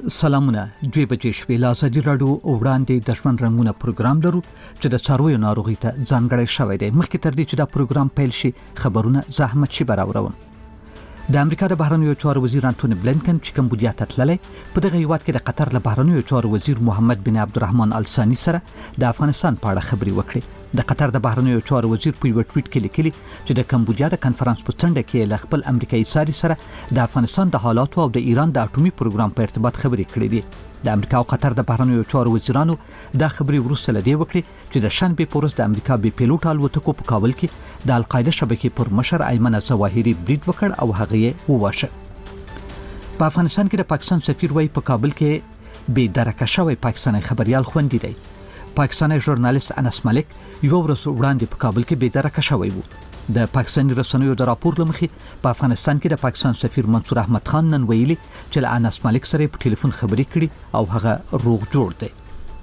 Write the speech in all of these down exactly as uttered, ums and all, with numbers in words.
سلامونه دوی بجې شپې له ازادي راډیو وړاندې د ژوند رنګونه پروګرام لرو چې د څارویو ناروغي ته ځانګړی شوی دی. مخکې تر دې چې دا پروګرام پیل شي خبرونه زحمت شي براوروم. د امریکا د بهرنیو چارو وزیر انټونی بلینکن چې کمبودیا ته تللی په دغه هیواد کې د قطر له بهرنیو چارو وزیر محمد بن عبدالرحمن الثاني سره د افغانستان په اړه خبرې وکړې. د قطر د بهرنیو چارو وزیر په یو ټویټ کې لیکلي چې د کمبودیا د کنفرانس په څنډه کې له خپل امریکایي ساري سره د افغانستان د حالاتو او د ایران د اټومي پروګرام په ارتباط خبرې کړې دي. د امریکا او قطر د بهرنیو چارو وزیرانو دا خبرې وروسته له دې وکړې چې د شنبې په ورځ د امریکا بي پیلوټ الوتکو په کابل کې د القاعده شبکې پر مشر ایمن ظواهري برید وکړ او هغه یې وواژه. په افغانستان کې د پاکستان سفیر وایي په کابل کې بې درکه شوی پاکستاني خبريال خوندي دی. پاکستاني ژورنالیست انس ملک یو ورځ وړاندې په کابل کې بې درکه شوی وو. د پاکستاني رسنیو د راپور لمخې په افغانستان کې د پاکستان سفیر منصور احمد خان نن ویلي چې له انس ملک سره په ټلیفون خبرې کړي او هغه روغ جوړ دی.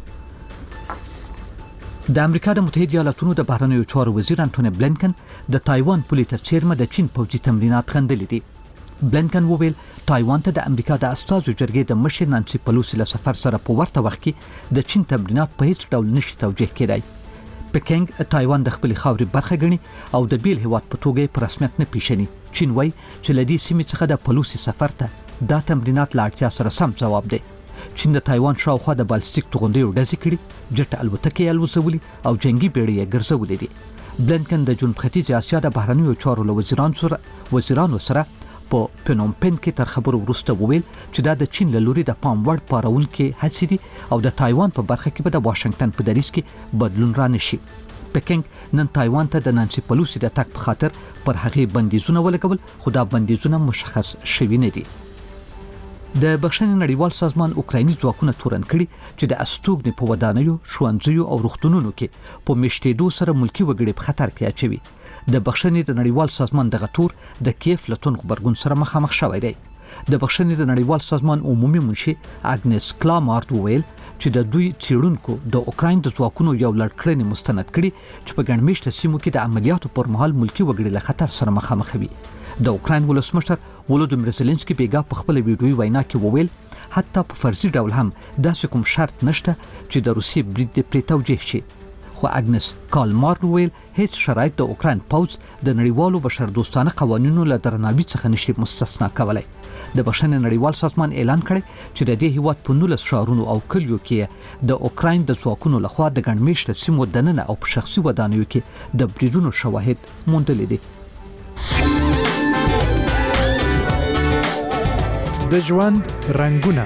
د امریکا د متحده ایالاتونو د بهرنیو چارو وزیر انټونی بلینکن د تایوان پولې ته څیرمه د چین پوځي تمرینات غندلي دي. بلینکن وویل تایوان ته د امریکا د استازو جرګې د مشر نانسي پلوسی له سفر سره په ورته وخت کې د چین تمرینات په هیڅ ډول نشي توجیه کېدای. پکینګ تایوان د خپل خاورې برخه ګڼي او د بیل هیواد په توګه په رسمیت نه پیژني. چین وایي چې لدی سیمې څخه د پلوسی سفر ته دا تمرینات لا اړتیا سره سم جواب دی. چین د تایوان شاوخوا د بالستیک توغندیو ډزې کړي، جټ الوتکې الوزولي او جنگي بیړۍ ګرځولې دي. بلینکن د جنوب ختیځ اسیا د بهرنیو چارو له وزیرانو سره وزیرانو سره په پنوم پن کې تر خبرو وروسته وویل چې دا د چین له لوري د پام وړ پارونکو هڅې دي او د تایوان په برخه کې به د واشنگټن په دریځ کې بدلون را نشي. پکینګ نن تایوان ته د نانسي پلوسی د تک په خاطر پر هغه بندیزونه ولګول، خو دا بندیزونه مشخص شوي نه دي. د بخښنې نړیوال سازمان اوکرایني ځواکونه تورن کړي چې د استوګنې په ودانیو، ښوونځیو او روغتونونو کې په میشتېدو سره ملکی وګړي په خطر کې اچوي. د بخښنې د نړیوال سازمان دغه تور د کیف له تون خبرګون سره مخامخ شوی دی. د بخښنې د نړیوال سازمان عمومي منشي اګنس کلامارت وویل چې د دوی څېړونکو د اوکراین د ځواکونو یو لړکړنې مستند کړي چې په ګڼمېشته سیمو کې د عملیاتو پر مهال ملکی وګړي له خطر سره مخامخ وي. د اوکراین ولسمشر ولودیمیر زيلنسکي بیګا په خپل ویډیوي وینا کې وویل حتی په فرضي ډول هم داسې کوم شرط نشته چې د روسیې برید پرې توجیه شي. خو اګنس کالمار وویل هیڅ شرایط د اوکراین پوځ د نړیوالو بشردوستانه قوانینو له درناوي څخه نشي مستثنا کولای. د بخښنې نړیوال سازمان اعلان کړی چې د دې هیواد په نولس ښارونو او کلیو کې د اوکراین د ځواکونو لخوا د ګڼمېشته سیمو دننه او په شخصي ودانیو کې د بریدونو شواهد موندلي دي. د ژوند رنګونه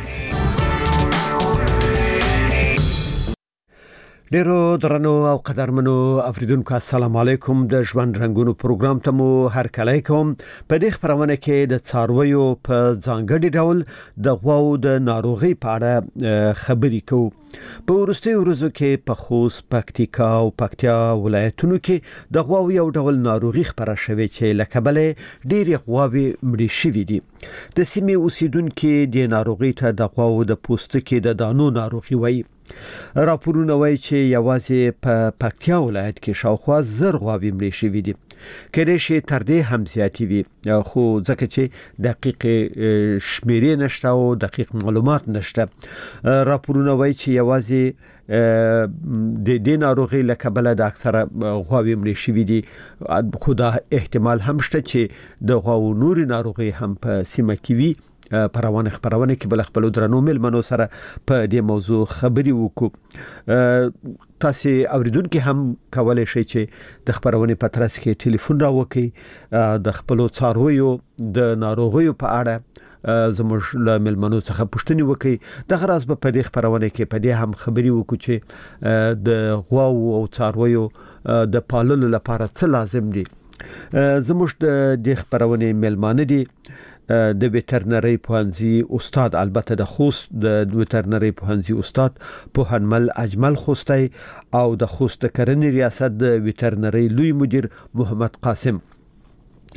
ډیرو درنو او قدرمنو اوریدونکو السلام علیکم. د ژوند رنګونو پروګرام ته مو هرکلی کوم. په دې خبرونه کې د څارویو په ځانګړي ډول د غواو د ناروغي په اړه خبرې کوو. په وروستیو ورځو کې په خوست، پکتیکا او پکتیا ولایتونو کې د غواو یو ډول ناروغي خبره شوې چې له کبله ډېرې غواوې مړې شوې دي. د سیمې اوسیدونکو د ناروغي ته د غواو د پوستکي د دانو ناروغي وایي. راپورونه وایي چې یوازې په پکتیا ولایت کې شاوخوا زر غواوې مړې شوې دي. کله چې تر دې هم زیاتې وي، خو ځکه چې دقیق شمیرې نشته او دقیق معلومات نشته. راپورونه وایي چې یوازې د دې ناروغي له کبله د اکثره غواوې مړې شوې دي. خو دا احتمال هم شته چې د غواو نورې ناروغي هم په سیمه کې وي. په روانه خبرونه کې بل خپل درنو ملمنو سره په دې موضوع خبري وکړو. تاسو اوریدونکو هم کولای شئ چې د خبرونه په ترڅ کې ټلیفون راوکړئ، د خپل څارویو د ناروغیو په اړه زموږ له ملمنو څخه پوښتنه وکړئ. د غراض په دې خبرونه کې په دې هم خبري وکړو چې د غواو او څارویو د پاللو لپاره څه لازم دي. زموږ د دې خبرونه ملمانه دي د ویټرنری پوهنځي استاد، البته د خوست د ویټرنری پوهنځي استاد پوهنمل اجمل خوستی او د خوست کرنې ریاست د ویټرنری لوی مدیر محمد قاسم.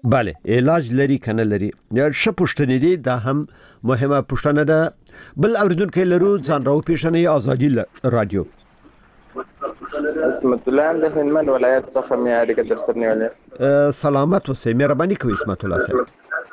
bale علاج لري کنه لري یا ش پښتنې دي دا هم مهمه پښتنه ده بل اوریدونکو لرو ځان راو پیژنې ازادي رادیو اسمت الله د هلمند ولایت څخه مې اړیکه در سره نیولې. سلامت اوسئ، مهرباني کوئ اسمت الله صاحب.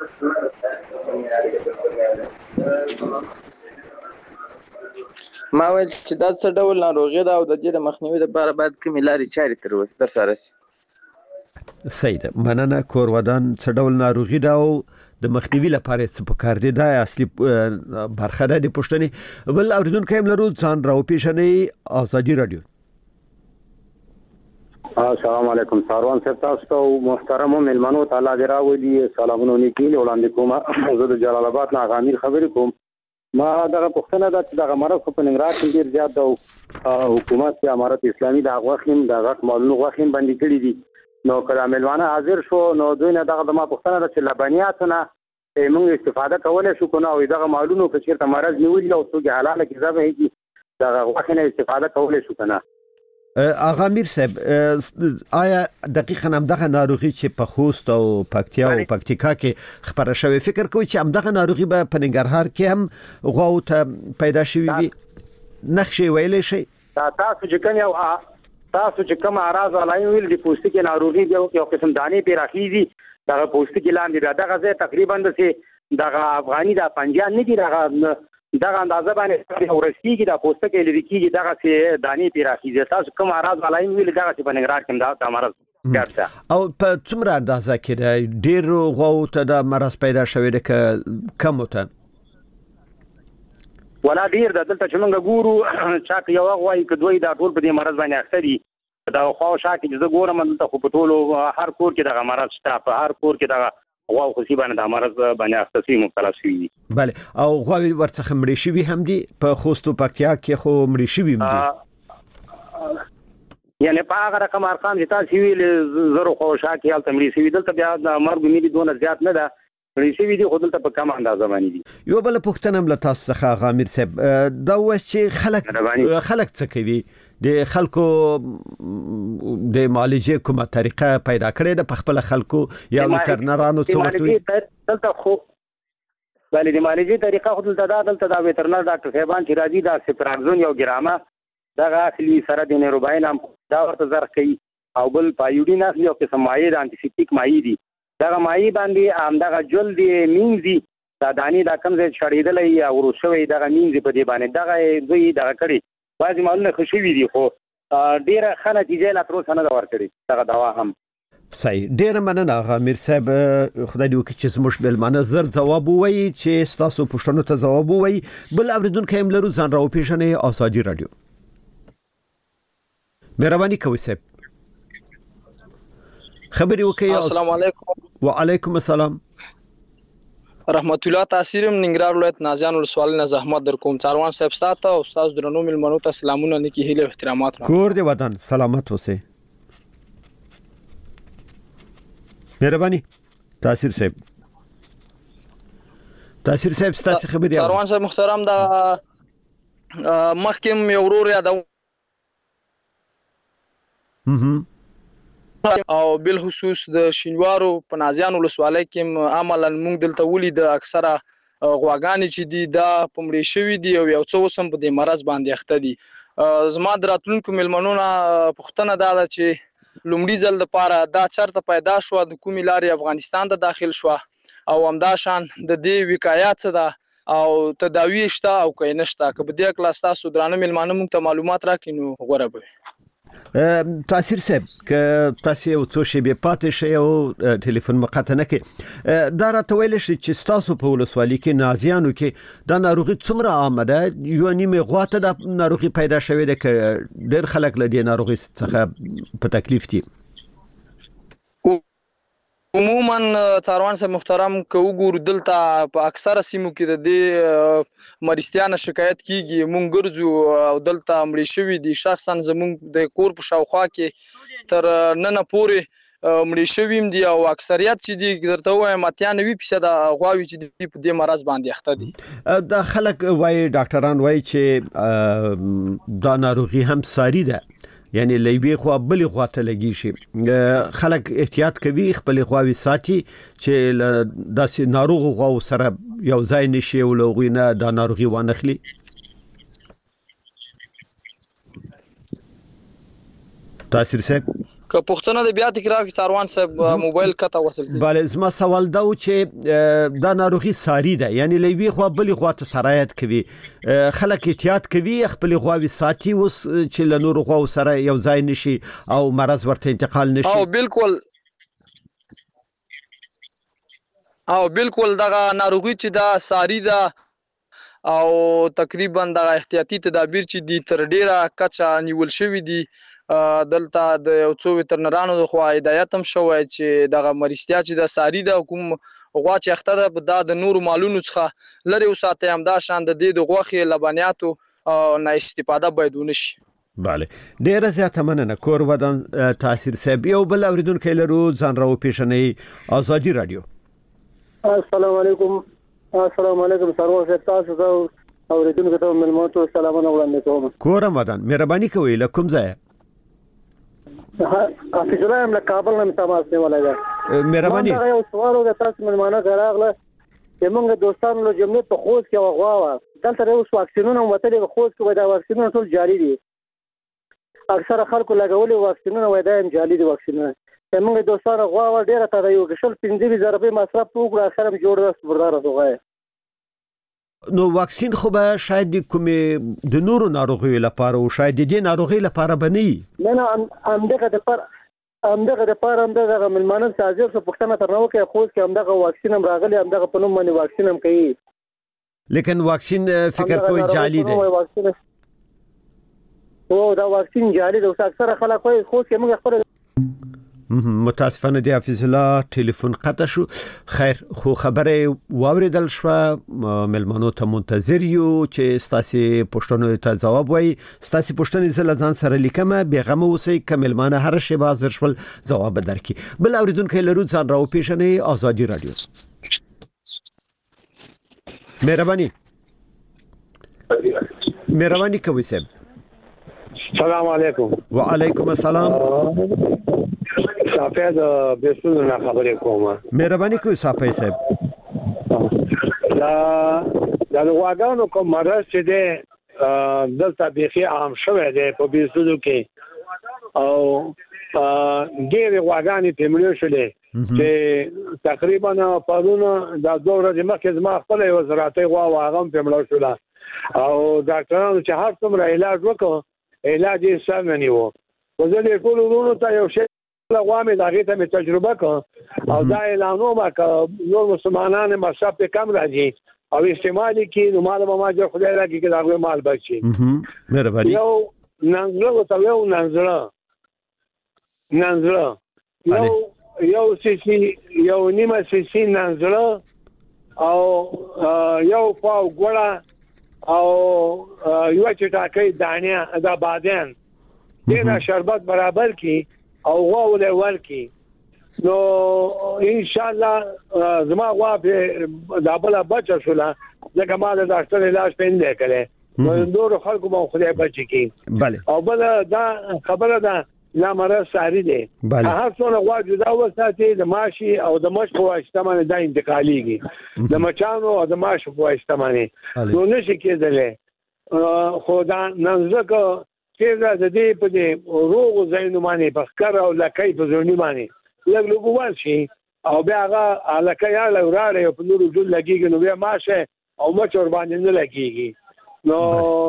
ما ویل چې دا څه ډول ناروغي ده او د دې د مخنیوي لپاره باید کومې لارې چارې تر اوسه تر سره شي؟ صحیح ده، مننه. کور ودان څه ډول ناروغي ده او د مخنیوي لپاره څه پکار دي دا اصلي برخه ده د پښتنې. بل اوریدونکو هم لرو ځان راو پیژنې ازادي رادیو. السلام علیکم ساروان صاحب، تاسو ته محترم مهمانو تعالی دې راوړي سلامونه نیکي وړاندې کوم. زه د جلال آباد نه غامیر خبرې کوم. ما دغه پښتنه د دغه مرض په ننګرهار کې ډیر زیات او حکومت یا امارت اسلامي د غوښین د غټ مالونو غوښین باندې کړی دي. نو کله ملوانه حاضر شو نو دوی نه دغه د ما پښتنه د لبنیات نه موږ استفاده کولای شو کنه او دغه مالونو په چیرته مرض نیولې او څوګه حلاله کې ځبه هیڅ دغه غوښین استفاده کولای شو کنه. آغا میر صاحب، آیا دقیقاً هم دغه ناروغي چې په خوست او پکتیا او پکتیکا کې خبره شوی فکر کوي چې هم دغه ناروغي به په ننګرهار کې هم غواو ته پیدا شوی وي؟ نخښې ویلې شي تاسو چې کوم یو تاسو چې کوم اراز علای ویل د پوستکي ناروغي دی او یو قسم دانې پیراخیزي دغه پوستکي لاندې دغه ځای تقریبا د سي دغه افغاني د پنجاب نه دی دغه دغه اندازه باندې ورسیږي د پوستکي لري کیږي دغه سي دانې پیراخیزي. تاسو کوم اراز علای ویل دغه په ننګرهار کې دا مرض ګرځي او په څومره اندازه کې ډیر غواو ته د مرض پیدا شوی دی که کم وته؟ ولا ډیر د دلته چې موږ ګورو چا یو غوای ک دوی دا ټول په دې مرض باندې اخته دي. دا خو شاکه چې زه ګورم دلته خو په ټولو هر کور کې دغه مرض شته، په هر کور کې دغه غوا خو سی باندې د مرض باندې اخته سي مبتلا شي. بله، او غواوی ورڅخه مړی شي هم دي په خوست او پکتیا کې خو مړی شي هم دي. یعنی په هغه رقم ارقام چې تاسو ویل زرو خو شاکه حالت مړی شي دلته بیا د مرګ مې دونه زیات نه ده مړی شي دي خو دلته په کم اندازه باندې دي. یو بل پښتنه مل تاسو څخه غامیر صاحب، دا وس چې خلک خلک څه کوي د خلکو د معالجې کومه طریقه پیدا کړې ده په خپل خلکو یا وترنرانو څه وتوي دلته خو بلې د معالجې طریقه خو دلته دا دلته دا وترنر ډاکټر صاحبان چې راځي دا سپرازون یو ګرامه دغه اخلي سره د نیروباین هم دا ورته زرخ کوي او بل پایوډین اخلي او قسم مایع د انټیسیپټیک مایع دي دغه مایع باندې هم دغه جلد مینځي دا دانې دا کم ځای شړېدلی یا وروشوی دغه مینځي په دې باندې دغه دوی دغه کړي بعضې مالونه ښه شوي دي خو ډېره ښه نتیجه لا تر اوسه نه ده ورکړې دغه دوا هم. صحیح، ډېره مننه آغا میر صاحب. خدای دې وکړي چې زموږ مېلمانه زر ځواب ووایي چې ستاسو پوښتنو ته ځواب ووایي. بل اورېدونکی هم لرو ځان راوپېژنئ ازادي راډیو. مهرباني کوئ صاحب خبرې وکړئ. السلام علیکم. وعلیکم السلام. رحمت الله تاثیرم ننګرهار ولایت نازیان ولسوالۍ نه زحمت در کوم. څاروان صاحب ستاسو او استاد درنو ملمنو ته سلامونه نیکی هیله او احترامات. کور دې ودان سلامت اوسئ. مهرباني تاثیر صاحب. تاثیر صاحب ستاسو خبرې. څاروان صاحب محترم دا مخکم یو ورور یادو او بل خصوص د شینوارو په نازیان ولسوالۍ کې عملاً موږ دلته ولید اکثره غواګانې چې دي دا پمړې شوي دي او یو څه وسم په دې مرض باندې اخته دي. زما د راتلونکو مېلمنو نه پوښتنه دا ده چې لومړي ځل دپاره دا چېرته پیدا شوه، د کومې لارې افغانستان ته داخل شوه او همدا شان د دې وقایه څه ده او تداوی شته او که یې نشته؟ که په دې هکله ستاسو درانه مېلمانه موږ ته معلومات راکړي نو غوره به وي. تاثیر صاحب که تاسو یو څو شیبې پاتې شئ او ټلیفون مقطع نه کړئ، دا راته ویلی شئ چې ستاسو په ولسوالۍ کې نازیانو کې دا ناروغي څومره عامه ده؟ یوه نیمې غوا ته دا ناروغي پیدا شوې ده که ډېر خلک له دې ناروغۍ څخه په تکلیف دي؟ عموما څاروان صاحب محترم که وګورو دلته په اکثره سیمو کې د دې مرستیا نه شکایت کیږي. مونږ ګرځو او دلته مړي شوي دي. شخصا زمونږ د کور په شاوخوا کې تر ننه پورې مړي شوي دي او اکثریت چې دي درته ووایم اتیا نوي فیصده غواوې چې دي په دې مرض باندې اخته دي. دا خلک وایي ډاکټران وایي چې دا ناروغي هم ساري ده یعنی لوي خو بل خواته لګي شي خلک احتیاط کوي خپل خواوي ساتي چې داسې ناروغ غو سره یو ځای نشي او لغوینه د ناروغي وانخلي تاثیر صاحب که پښتنه د بیا تکرار کې څاروان صاحب موبایل کته وصل کی bale زما سوال دا و چې دا ناروغي ساری ده یعنی لوي خو بل خواته سرایت کوي خلک احتیاط کوي خپل خواوي ساتي اوس چې له نور خو سره یو ځای نشي او مرض ورته انتقال نشي او بالکل او بالکل دغه ناروغي چې دا ساری ده او تقریبا د احتیاطي تدابیر چې دي تر ډیره کچا نیول شوی دي دلته د یو څو وترنرانو د خوا هدایت هم شوی چې دغه مریضتیا چې د ساری د کوم غوا چې اخته ده دا د نور مالونو څخه لري وساتي هم دا شان د دې د غوخي لبنیاتو نه استفاده باید ونشي bale ډیره زیاته مننه کور ودان تاثیر صاحب یو بل اوریدونکو لرو ځان راو پیښنې ازادي رادیو السلام علیکم السلام علیکم سرور صاحب تاسو ته اوریدونکو ته ملمنو سلامونه وړاندې کوم کور ودان مهرباني کوئ لکم ځای حافظ الله هم له کابل نه تماس نیولای دا مهرباني ما یو سوال وکړ تاسو ملمانه غراغله چې موږ دوستانو له جملې په خوځ کې وغواوه دلته اوس واکسینونه وتلې په خوځ کې دا واکسینونه ټول جاری دي اکثره خلکو لګولې واکسینونه وای دا هم جاری دي واکسینونه موږ دوستانو غواوه ډیره تا یو کشل پنځه زره روپۍ مصرف وکړو اخر هم جوړ راس بردار وغوي نو واکسین خو به شاید کومې د نورو ناروغیو لپاره او شاید د دې ناروغي لپاره بنئ نه نه همدغه د پر همدغه د پر همدغه ملمانه سازر څخه پښتنه ترنو کې خو کې همدغه واکسین هم راغلی همدغه په نوم باندې واکسین هم کوي لیکن واکسین فکر کوي جعلی دی او دا واکسین جعلی دی او اکثر خلک خو کې موږ خبره متاسفانه دی حافظ الله ټلیفون قطع شو خیر خو خبره واوریدل شو ملمنو ته منتظر یو چې ستاسي پښتنو ته جواب وای ستاسي پښتنې زله ځان سره لیکمه بیغمه اوسې کملمانه هر شی بازر شول جواب درکې بل اوریدونکو لرو ځان راو پیښنې ازادي رادیو مهرباني مهرباني کوي سم السلام علیکم وعلیکم السلام صافه د بیسونو نه خبرې کوم مهرباني کوئ صافه صاحب دا د واګانو کوم مرض چې ده دلته بيخي عام شوی دی په بیسونو کې او ډېر واګانې په مليون شولې چې تقریبا پرونه د دوه ورځې مخکې زما خپل یو زراعتي غوا واغم په مليون شول او ډاکټرانو چې هر څومره علاج وکړ علاج یې سم نه نیو وزلې ټول ورونو ته یو شی لغوامه دغه ته تجربه کو او دا اعلانو ما ک نور مسلمانانه مصرف په کم راځي او استعمالي کې نو مال ما جو خدای راکې کې دا مال بچي مهرباني یو ننګلو ته یو ننګلو ننګلو یو یو سیسی یو نیمه سیسی ننګلو او یو پاو ګوړه او یو چې ټاکي دانه دا بادن دغه شربت برابر کی او غوا ولې ورکی نو ان شاء الله زما غوا په دابله بچا شولا ځکه ما د ډاکټر علاج پېندې کړې نو نور خلکو مو خدای بچی کی bale او بل دا خبره ده لا مرض ساری دی هغه څونه غوا جدا وساتي د ماشي او د مش په واسطه باندې دا انتقاليږي د مچانو او د ماش په واسطه باندې نو نشي کېدلې خو دا ننځکه چې دا د دې په دې روغ زینو باندې په ښکار او لکې په ځونی باندې لګ لګوال شي او بیا هغه لکې یا لوراړې په نورو جوړ لګيږي نو بیا ماشه او مچ ور باندې نه لګيږي نو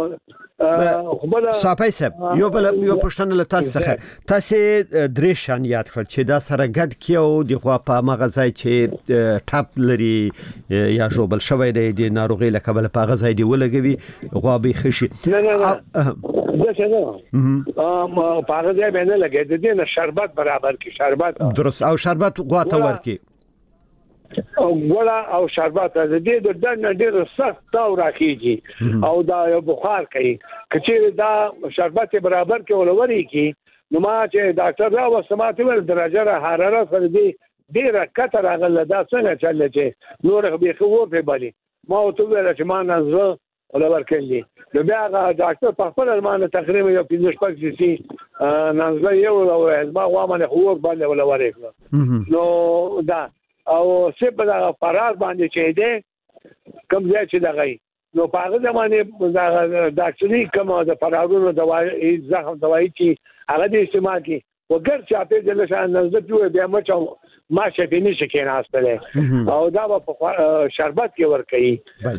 صافي صاحب یو بل یو پښتنه له تاسو څخه تاسو درې شان یاد کړ چې دا سره ګډ کیو د خوا په مغزای چې ټاپ لري یا جوبل شوی دی د ناروغي له کبل په غزای دی ولګوي غوابي خشي نه نه دا څه نه ام په غزای باندې لګي د دې شربت برابر کی شربت درست او شربت غواته ورکی او ګولا او شربت د دې د دنه ډېر سخت تاو راکېږي او دا یو بخار کوي کچې دا شربت برابر کې ولوري کی نو ما چې ډاکټر را وسماته ول درجه حرارت سره دې ډېر کتر غل دا څنګه چل چې نور به خو په بالي ما او ته ویل چې ما نزه ولا ورکړي نو بیا هغه ډاکټر په خپل ارمانه تقریبا یو پنځه شپږ سي سي نازله یو او ما غواړم خو باندې ولا ورکړه نو دا او څه په دا فرار باندې چې دی کوم ځای چې دغه نو په هغه زمانه دا ډاکټري کوم د فرارونو دوايي زخم دوايي چې هغه د استعمال کی وګر چې اته د لشان نزد پیو بیا مچ ما شپې نشي کېناستله او دا په شربت کې ور کوي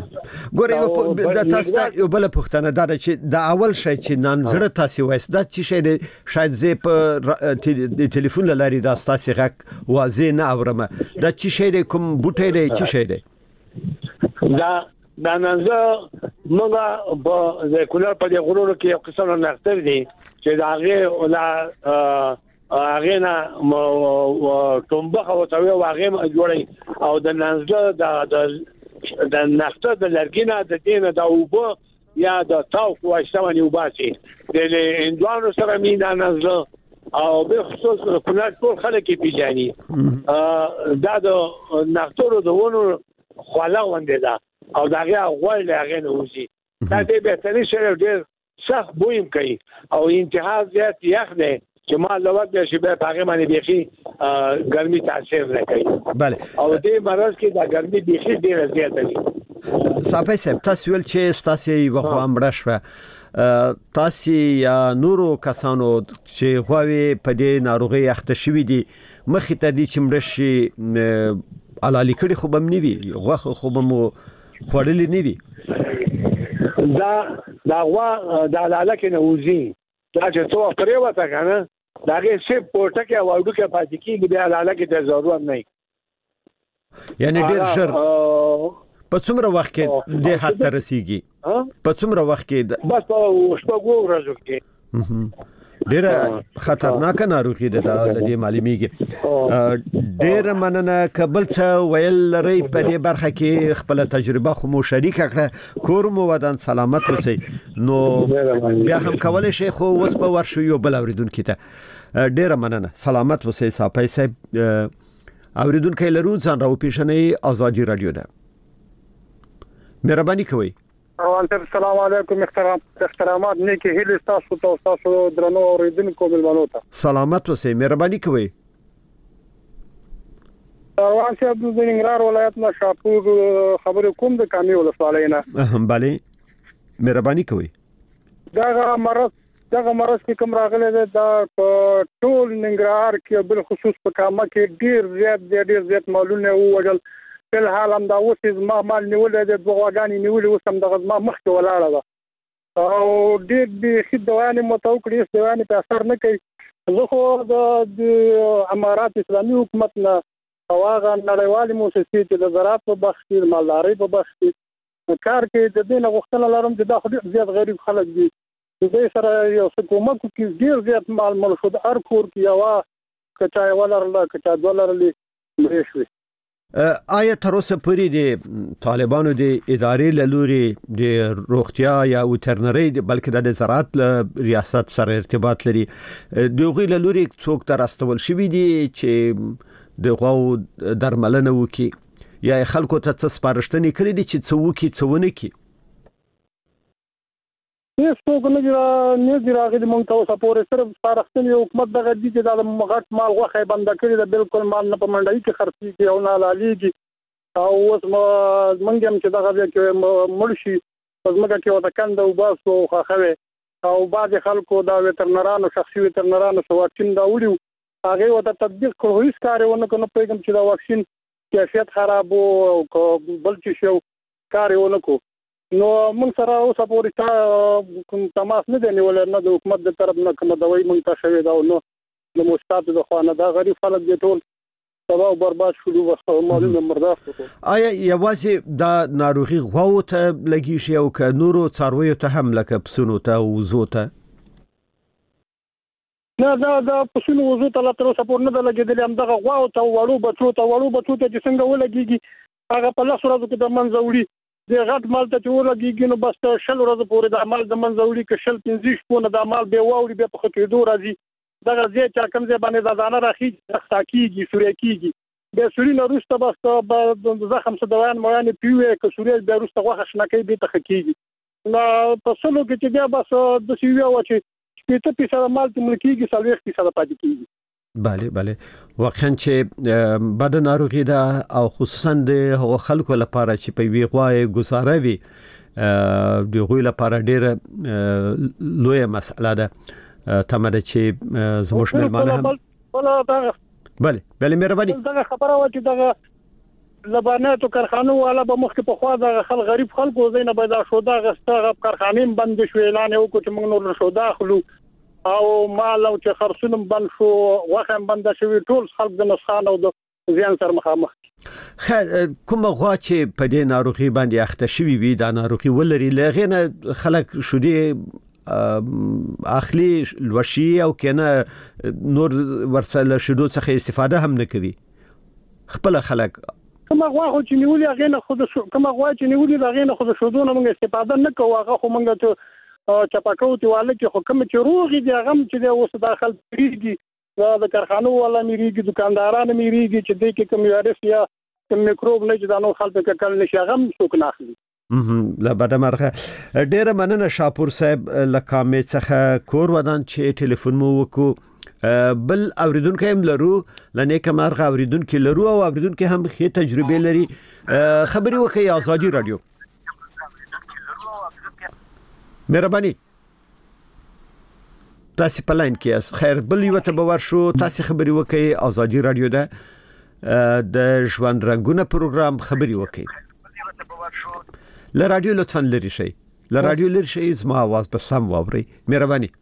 ګورې د تاسو یو بل پښتنه دا چې د اول شي چې نن زړه تاسو وایس دا چې شي شاید زه په د ټلیفون لاري دا تاسو غږ واضح نه اورم دا چې شي کوم بوټي دی چې شي دی دا دا ننزه موږ په د کولر په د غرور کې یو قسم نختر دي چې دا هغه ولا هغه نه تومبه او توي هغه جوړي او د ننزه د د نختر د لرګینه د دینه د اوبو یا د تاو واشتمنی وباسي د اندوانو سره مینا ننزه او به خصوص کولر ټول خلک پیژني دا د نختر د ونو خلا وندې ده او داغه غوړ لغه نه وځي دا دې به ترې سره ډېر سخت بویم کوي او انتها زیات یخ دی چې ما لوګ به شي به هغه باندې بيخي ګرمي تاثیر نه کوي bale او دې مرز کې دا ګرمي بيخي ډېر زیات دی صاحب صاحب تاسو ول چې تاسو یو خو امر شوه تاسو یا نورو کسانو چې غوي په دې ناروغي اخته شوی دي مخې ته دي چې مرشي علالي کړي خو بم نیوي غوخه خو بم خوړلې نه وي دا دا وا دا لاله نه وزي دا چې څو پرې وته کنه داګه سه پورته کې واډو کې پاتې کیږي بیا لاله کې د ضرورت نه یعنی ډیر ژر په څومره وخت کې د حد ته رسیږي په څومره وخت کې بس په شپږو ورځو کې ډیر خطرناک ناروغي ده د دې معلومیږي ډیر مننه قبل څه ویل لري په دې برخه کې خپل تجربه خو مو شریک کړه کور مو ودان سلامت اوسئ نو بیا هم کولای شي خو وس په ورشو یو بل اوریدونکو ته ډیر مننه سلامت اوسئ صاحب صاحب اوریدونکو لرو ځان راو پیښنې ازادي رادیو ده مهرباني کوئ السلام علیکم احترام احترامات نیکی هیله تاسو ته تاسو درنو اوریدونکو ملمنو ته سلامت اوسئ مهرباني کوئ روان سي عبد النګرار ولایت نه شاپور خبرې کوم د کامي ولسوالۍ نه هم bale مهرباني کوئ دا مرض دا مرض کې کوم راغلی دا ټول ننګرهار کې بل خصوص په کامه کې ډیر زیات ډیر زیات معلومه وګل په حال هم دا اوس ما مال نیولې د بغواګانی نیولې اوس هم د غزما مخ ته ولاړه ده او ډېر دې خدوانې متوکړې استوانې په اثر نه کوي زه خو د امارات اسلامي حکومت نه هغه نړیوالې موسسې چې د زراعت په بخش کې مالدارۍ په بخش کې کار کې د دې نه غوښتنه لرم چې دا خو زیات غریب خلک دي د سره یو حکومت کې ډېر زیات مال مل شو د هر کور کې یو کچا ولرله کچا دولرلی مړ شوی آیا تر اوسه پورې د طالبانو د ادارې لوري د روغتیا یا وترنري بلکې د زراعت ریاست سره ارتباط لري دغه لوري څوک تر استول شوی دي چې د غو درملنه وکي یا خلکو ته څه سپارښتنې کړې دي چې څه وکي څه ونه کی هیڅ څوک نه دی نه دی راغلی مونږ ته اوسه پورې صرف سپارښتنې حکومت دغه دي چې د مغټ مال غوښه بند کړی د بالکل مال نه په منډای کې خرڅي او نه لاليږي او اوس مونږ هم چې دغه کې مرشي پزماګه کې وته کنده او باسو خوخوي او بعض خلکو دا وترنرانو شخصي وترنرانو سو واکسین دا وړي هغه وته تطبیق کوو هیڅ کارونه کنه پیغام چې دا واکسین کیفیت خراب او بل څه شو کارونه کوو نو موږ سره اوسه پورې کوم تماس نه دی نیولای نه د حکومت د طرف نه کوم دوی موږ ته شوی دا نو د مستعد د خوانه دا غریب خلک دي ټول تباہ او برباد شول او معلومه مرداف آیا یوازې دا ناروغي غواو ته لګی شي او ک نورو څارویو ته هم لکه پسونو ته او وزو ته نه دا دا پسونو وزو ته لا تر اوسه پورې نه د لګیدل هم دغه غواو ته وړو بچو ته وړو بچو ته چې څنګه ولګيږي هغه په لاسو راځي د منځوړي د غټ مال ته ورګيږي نو بس شل ورځې پورې د عمل د منځوړي کې شل پنځه شپونه د عمل به واوري به په خټېدو راځي دغه ځای چې کوم ځای باندې د ځانه راخي تاکيږي سوري کیږي د سوري نه روسته بس د زخم څه دوان موانه پیوي که سوري د روسته غوښه شنکې به ته خکېږي نو په سلو کې چې بیا بس د سیویا و چې شپږ فیصد مال ته ملکیږي څلور فیصد پاتې کیږي. بله بله واقعا چې بد ناروغي ده او خصوصا د خلکو لپاره چې په وی غوای گزاره وي د غوی لپاره ډیره لوی مسله ده. تمه چې زموږ ملمانه هم بله بله مهرباني دا خبره و چې دا لبنانو کارخانو والا به مخکې په خوا د خل غریب خلکو زینه به دا شو دا غستغه کارخانې بند شو اعلان وکړ چې موږ نور شو داخلو او مال او چې خرڅونم بند شو واخه بند شوی ټول خلک د نسخان او د زیان سره مخامخ. کوم غوا چې په دې ناروغي باندې اخته شوی وي دا ناروغي ولري لغینه خلک شو دي اخلي لوشي او کنه نور ورسله شدو څخه استفاده هم نه کوي خپل خلک کومه غوا خو چې نیولې هغه نه خود شو کومه غوا چې نیولې هغه نه خود شو دونه موږ استفاده نه کوو هغه خو موږ ته چپاکو ته والي چې خو کوم چې روغي دي هغه چې د اوس داخل پیږي د کارخانو ولا میریږي دکاندارانو میریږي چې د کې کوم وایرس یا کوم میکروب نه چې دانو خلک کول نشي هغه څوک نه اخلي. لا بعد مرخه ډیره مننه شاپور صاحب لکامه څخه کور ودان چې ټلیفون مو وکړو بل اوریدونکو هم لرو لنه کمرغه اوریدونکو لرو او اوریدونکو هم خې تجربه لري خبري وکي آزادي رادیو. مهرباني تاسو په لاین کې خیر بل یو ته باور شو تاسو خبري وکي آزادي رادیو ده د ژوند رنگونه پروګرام خبري وکي ل رادیو لطفا لري شي ل رادیو لري شي زما आवाज په سم واوري. مهرباني.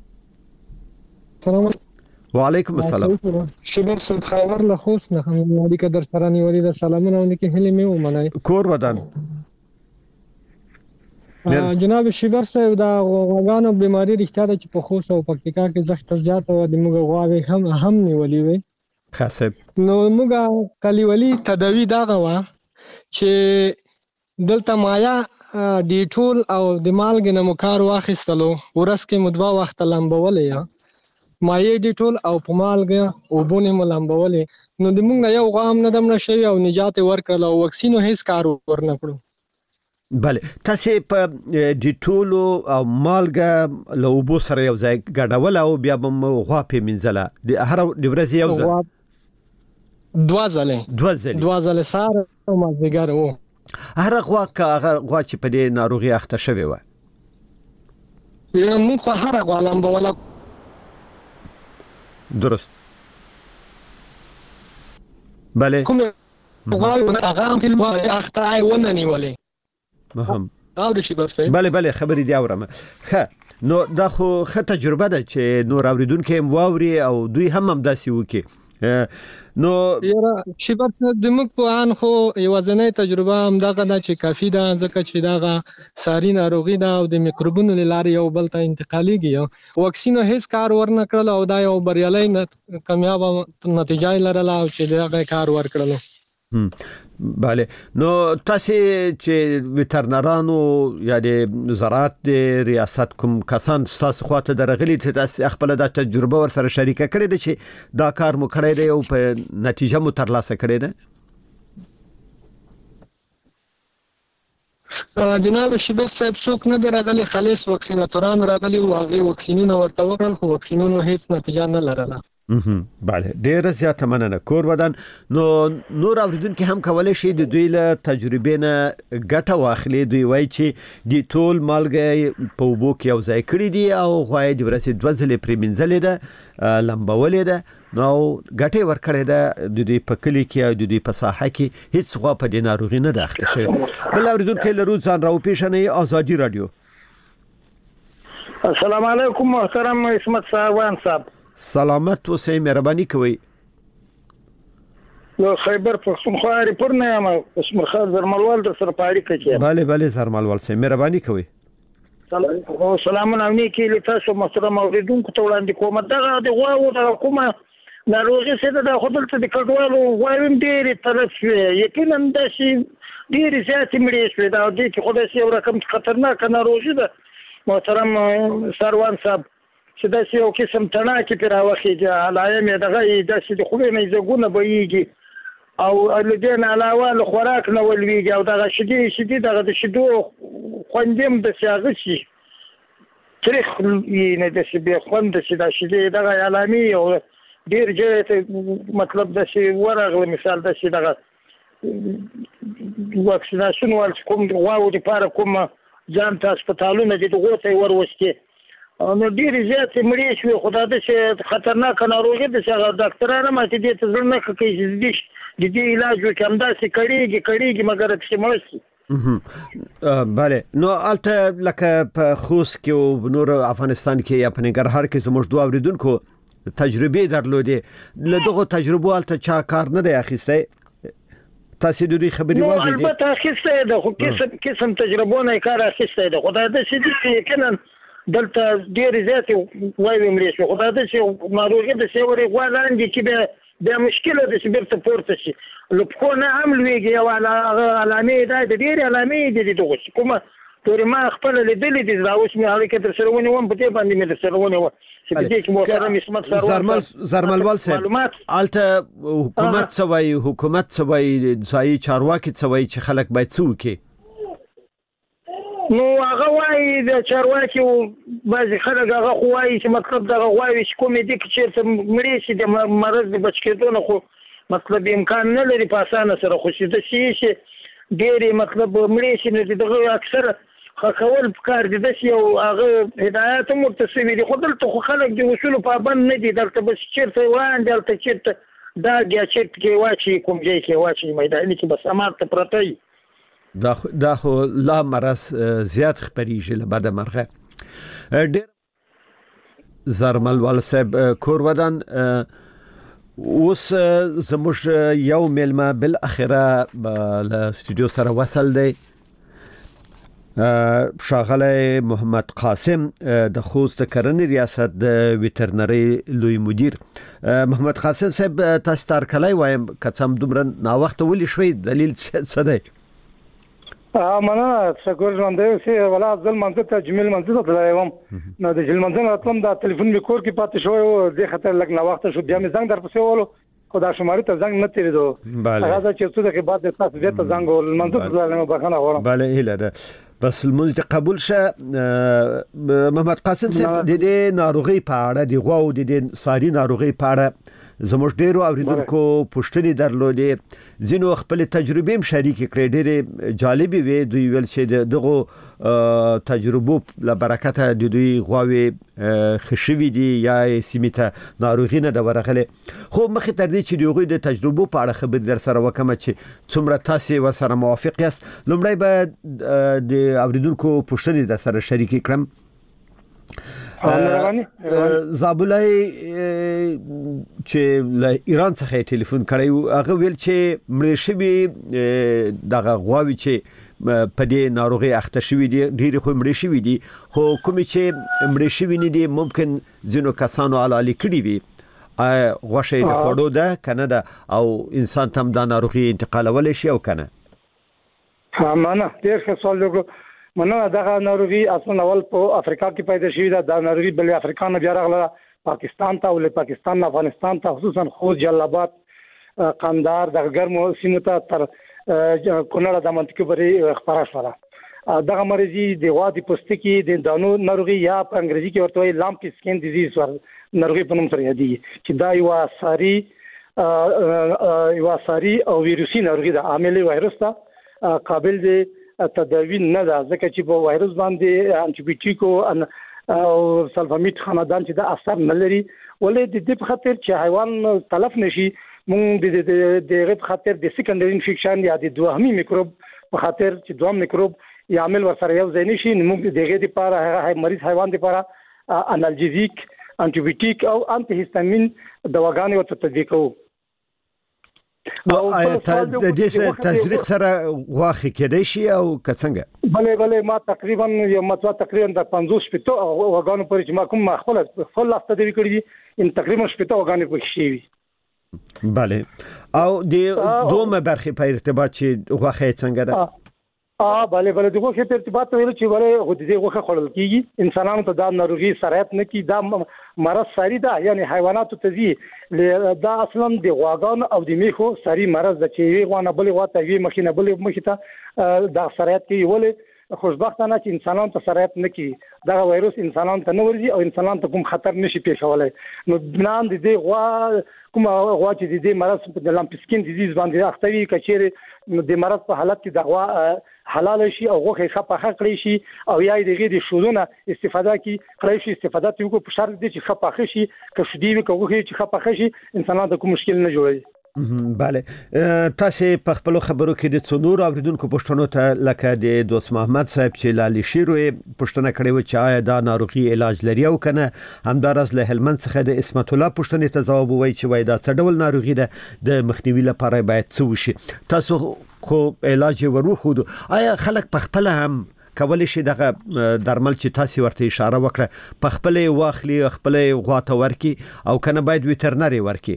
سلام وعلیکم السلام. شبر صاحب خبر له خوښ نه هم ودی کدر سره نیولې د سلامونه ونکه هلي مې ومنای کور ودان. جناب شبر صاحب دا غوغانو بیماری رښتیا ده چې په خوست او پکتیکا کې زخت زیات او د موږ غواوي هم هم نیولې وي خاصه نو موږ کلیولي تداوی دا غوا چې دلته مایا ډیټول او د مالګ نه مکار واخیستلو ورس کې مدوا وخت لامبولې یا مایې ډیټول او په مالګ او بونه ملامبولې نو د موږ یو غام نه دم نشي او نجات ورکړل او وکسینو هیڅ کار ورنه کړو. بله تاسو په ډیټول او مالګ له وبو سره یو ځای ګډول او بیا به غوا په منځله د هر د ورځې یو ځای دوا ځله دوا ځله دوا ځله سار او مازیګر وو هر غوا کا هر غوا چې په دې ناروغي اخته شوی و یا موږ په هر غوا لامبوله درست. بله کوم غواړو هغه هم فلم اخته ای ونه نیولې مهم او د شي برسه بله بله خبرې دی اورم. ښه نو دا خو ښه تجربه ده چې نور اوریدونکو هم واوري او دوی هم هم داسې وکي نو یاره شي برسه د موږ په ان خو یوازنۍ تجربه هم دغه ده چې کافي ده ځکه چې دغه ساري ناروغي ده او د میکروبونو لارې یو بل ته انتقالېږي واکسینو هیڅ کار ورنه کړل او دا یو بریالي کامیاب نتیجه لرله او چې دغه کار ورکړل. بله نو تاسو چې وترنرانو یا د زراعت د ریاست کوم کسان تاسو خواته درغلي چې تاسو خپل د تجربه ور سره شریکه کړی دي چې دا کار مو کړی دی او په نتیجه مو ترلاسه کړی دی. جناب شبیر صاحب څوک نه درغلي خالص وکسیناتوران راغلي او هغه وکسینونه ورته ورکړل خو وکسینونو هیڅ نتیجه نه لرله. بله ډیره زیاته مننه کور ودان. نو نور اوریدونکو هم کولای شي د دوی له تجربې نه ګټه واخلي. دوی وایي چې د ټول مالګه په وبو کې یو ځای کړی دي او غوای د ورسې دوه ځلې پرې منځلې ده لمبولې ده نو ګټه ورکړې ده د دوی په کلی کې او د دوی په ساحه کې هیڅ غوا په دې ناروغي نه ده اخته شوی. بل اوریدونکو له روز ځان راو پیښنې آزادي رادیو. السلام علیکم محترم اسمت صاحبان صاحب. سلامت اوسئ مهرباني کوئ. نو خیبر پختونخوا ریپور نه یم اسمر خان زرملوال در سره پاری کوي. بله بله زرملوال سي مهرباني کوئ. سلام سلامونه امني کې لتاسو محترم اوریدونکو ته وړاندې کوم دغه د غواو د کومه ناروغي څه ده خپل ته د کډوالو غواویم ډېر طرف یقینا د شي ډېر زیات مړي شوی دا د کې خدای سي یو رقم خطرناک ناروغي ده محترم سروان صاحب چې دا یو قسم تڼاکې پرې راوخېږي علایم یې دغه داسې د خولې نه ځګونه بهیږي او له دې نه علاوه له خوراک نه ولویږي او دغه شیدې شیدې دغه د شیدو خوندم د سیاغه شي تاریخ یې نه د شي به خوند شي د شي دغه علامي او ډیر جهت مطلب د شي ورغله مثال د شي دغه واکسیناسیون ول کوم واو د پاره کوم ځان ته هسپتالونه دي دغه ته وروستي نو ډیر زیات مړي شو خدای دې خطرناک ناروغي د څنګه ډاکټرانو ماته دې ته ځنه کوي چې دې دې علاج وکم داسې کړيږي کړيږي مګر چې مرسي بله نو الته لکه په خوست کې او نور افغانستان کې یا په ننګرهار کې زموږ دوه اوریدونکو تجربه درلودې له دغه تجربو الته چا کار نه دی اخیسته تاسو د دې خبرې وایي البته اخیسته ده خو قسم قسم تجربونه کار اخیسته ده خدای دې چې کنه دلته ډیر زیات وایي مړي شو خدای دې چې ناروغي د سیوري غواړي چې به د مشکله د سپورت پورته شي لکه نه هم لویږي او علامې دا د ډیر علامې دي دغه کومه تورې ما خپل لیدلې دي دا اوس مې اړیکه تر سره ونی وم په دې باندې مې تر سره ونی و چې دې کې محترم اسمت سره زرمل زرملوال صاحب الته حکومت سوي حکومت سوي ځای چارواکي سوي چې خلک باید څه وکړي نو هغه وايي د چارواکي بعضي خلک هغه وايي چې مطلب دا وايي چې کومې دي چې مړي شي د مرض د بچ کېدو نه خو مطلب امکان نه لري په اسانه سره خو چې د شي شي ډېری مطلب مړي شي نه دغه اکثر خاکول کار دي د شي او هغه هدایت مرتسوي دي خو دلته خو خلک د اصول پابند نه دي دلته بس چیرته وان دلته چیرته دا بیا چیرته کې واچي کوم ځای کې واچي میدان کې بس امارته پرته دا دا خو لا مرض زیات خبريږي له بعد مرغه ډېر زرمل ول صاحب کور ودان اوس زموږ یو ملما بل اخره له استودیو سره وصل دی شاغله محمد قاسم د خوست کرنې ریاست د ویټرنری لوی مدیر محمد قاسم صاحب تاسو تر کله وایم کڅم دومره نا وخت ولې شوي دلیل څه دی مننه شکر ژوندې سي ولا ځل منځ ته جمیل منځ ته تلایم نو د جمیل منځ نه تم دا ټلیفون می کور کې پاتې شو او د خطر لګ نه وخت شو بیا می زنګ در پسې ولو خدا شماري ته زنګ نه تیریدو هغه چې څه دغه بعد تاسو دې ته زنګ ول منځ ته تلایم بخنه غواړم bale هله ده بس المنځ قبول شه محمد قاسم صاحب د دې ناروغي په اړه د غواو د دې ساري ناروغي په اړه زموږ ډیرو اوریدونکو پوښتنې درلودې زینو خپل تجربې هم شریک کړې ډېرې جالبې وې دوی ویل چې دغه تجربو له برکته د دوی غواوي خشوي دي یا سیمته ناروغي نه د ورغله خو مخې تر دې چې دوی د تجربو په اړه خبرې در سره وکم چې څومره تاسو ورسره موافق یاست لومړی به د اوریدونکو پوښتنې در سره شریک کړم زابلای چې له ایران څخه ټلیفون کړی هغه ویل چې مړشبي دغه غواوی چې په دې ناروغي اخته شوی دي ډېر خو مړشبي دي خو کوم چې مړشبي نه دي ممکن زینو کسانو علالي کړی وي غوښه د خوړو ده کنه ده او انسان تم دا ناروغي انتقالول شي او کنه معنا ډېر ښه سوال وکړو مننه دغه ناروغي اصلا اول په افریقا کې پیدا شوې ده د ناروغي بل افریقا نه بیا راغله پاکستان ته او له پاکستان نه افغانستان ته خصوصا خوست جلال قندهار د ګرمو سیمو ته تر کونړ د منطقې پورې خبره شوه دغه مرضی د غوا د پوستکي د دانو ناروغي یا په انګریزي کې ورته وایي لامپ سکین ډیزیز ور ناروغي په نوم سره یادېږي چې دا یو ساري یو ساري او ویروسي ناروغي ده عامل وایرس ته قابل دی تداوی نه ده ځکه چې په وایرس باندې انټي بیوټیکو او سلفامیټ خاندان چې د اثر نه لري ولې د دې په خاطر چې حیوان تلف نشي مونږ د دغه په خاطر د سیکنډري انفیکشن یا د دوهمي میکروب په خاطر چې دوهم میکروب یا عامل ورسره یو ځای نشي موږ دغه لپاره هغه مریض حیوان لپاره انالجیزیک انټي بیوټیک او انټي هیستامین دواګانې ورته تطبیق کوو او د دې تزریق سره واخی کېدای شي او کڅنګه بله بله ما تقریبا یو متوا تقریبا د پنځوس شپته وګانو پر چې ما کوم خپل خپل لاسته دی کړی ان تقریبا شپته وګانې پکې شي بله او د دومره برخه په ارتباط چې واخی څنګه ده اه بله بله دغه په ارتباط ویل چې وله خو دې غوخه خړل کیږي انسانانو ته دا ناروغي سرایت نه کی دا مرض ساری ده یعنی حیوانات ته زی دا اصلا د غواګان او د میخو ساری مرض د چې غوانه بلې غواته وی مخینه بلې مخې ته دا سرایت کی ولې خوشبختانه چې انسانانو ته سرایت نه کوي دا وایروس انسانانو ته نه ورځي او انسانانو ته کوم خطر نشي پیښولای نو بنان د دې غوا کوم غوا چې د دې مرض په لامپسکین ډیزیز باندې اختوي کچېره نو د مرض په حالت کې د غوا حلال شي او غوخه خپه کړی شي او یا د غیر شودونه استفاده کی کړی شي استفاده ته کو په شرط دي چې خپه شي که شدي وي کوغه چې خپه شي انسانانو ته کوم مشکل نه جوړي بله تاسو په خپل خبرو کې د څونور اوریدونکو پښتنو ته لکه د دوست محمد صاحب چې لالی شیروي پښتنه کړې و چې آیا دا ناروغي علاج لري او کنه همدارس له هلمند څخه د اسمت الله پښتنې ته جواب وایي چې وای دا څه ډول ناروغي ده د مخنیوي لپاره باید څه وشي تاسو خو علاج ورو آیا خلک په خپل هم کولای شي دغه درمل چې تاسو ورته اشاره وکړه په خپل واخلي خپل غواته ورکی او کنه باید ویټرنری ورکی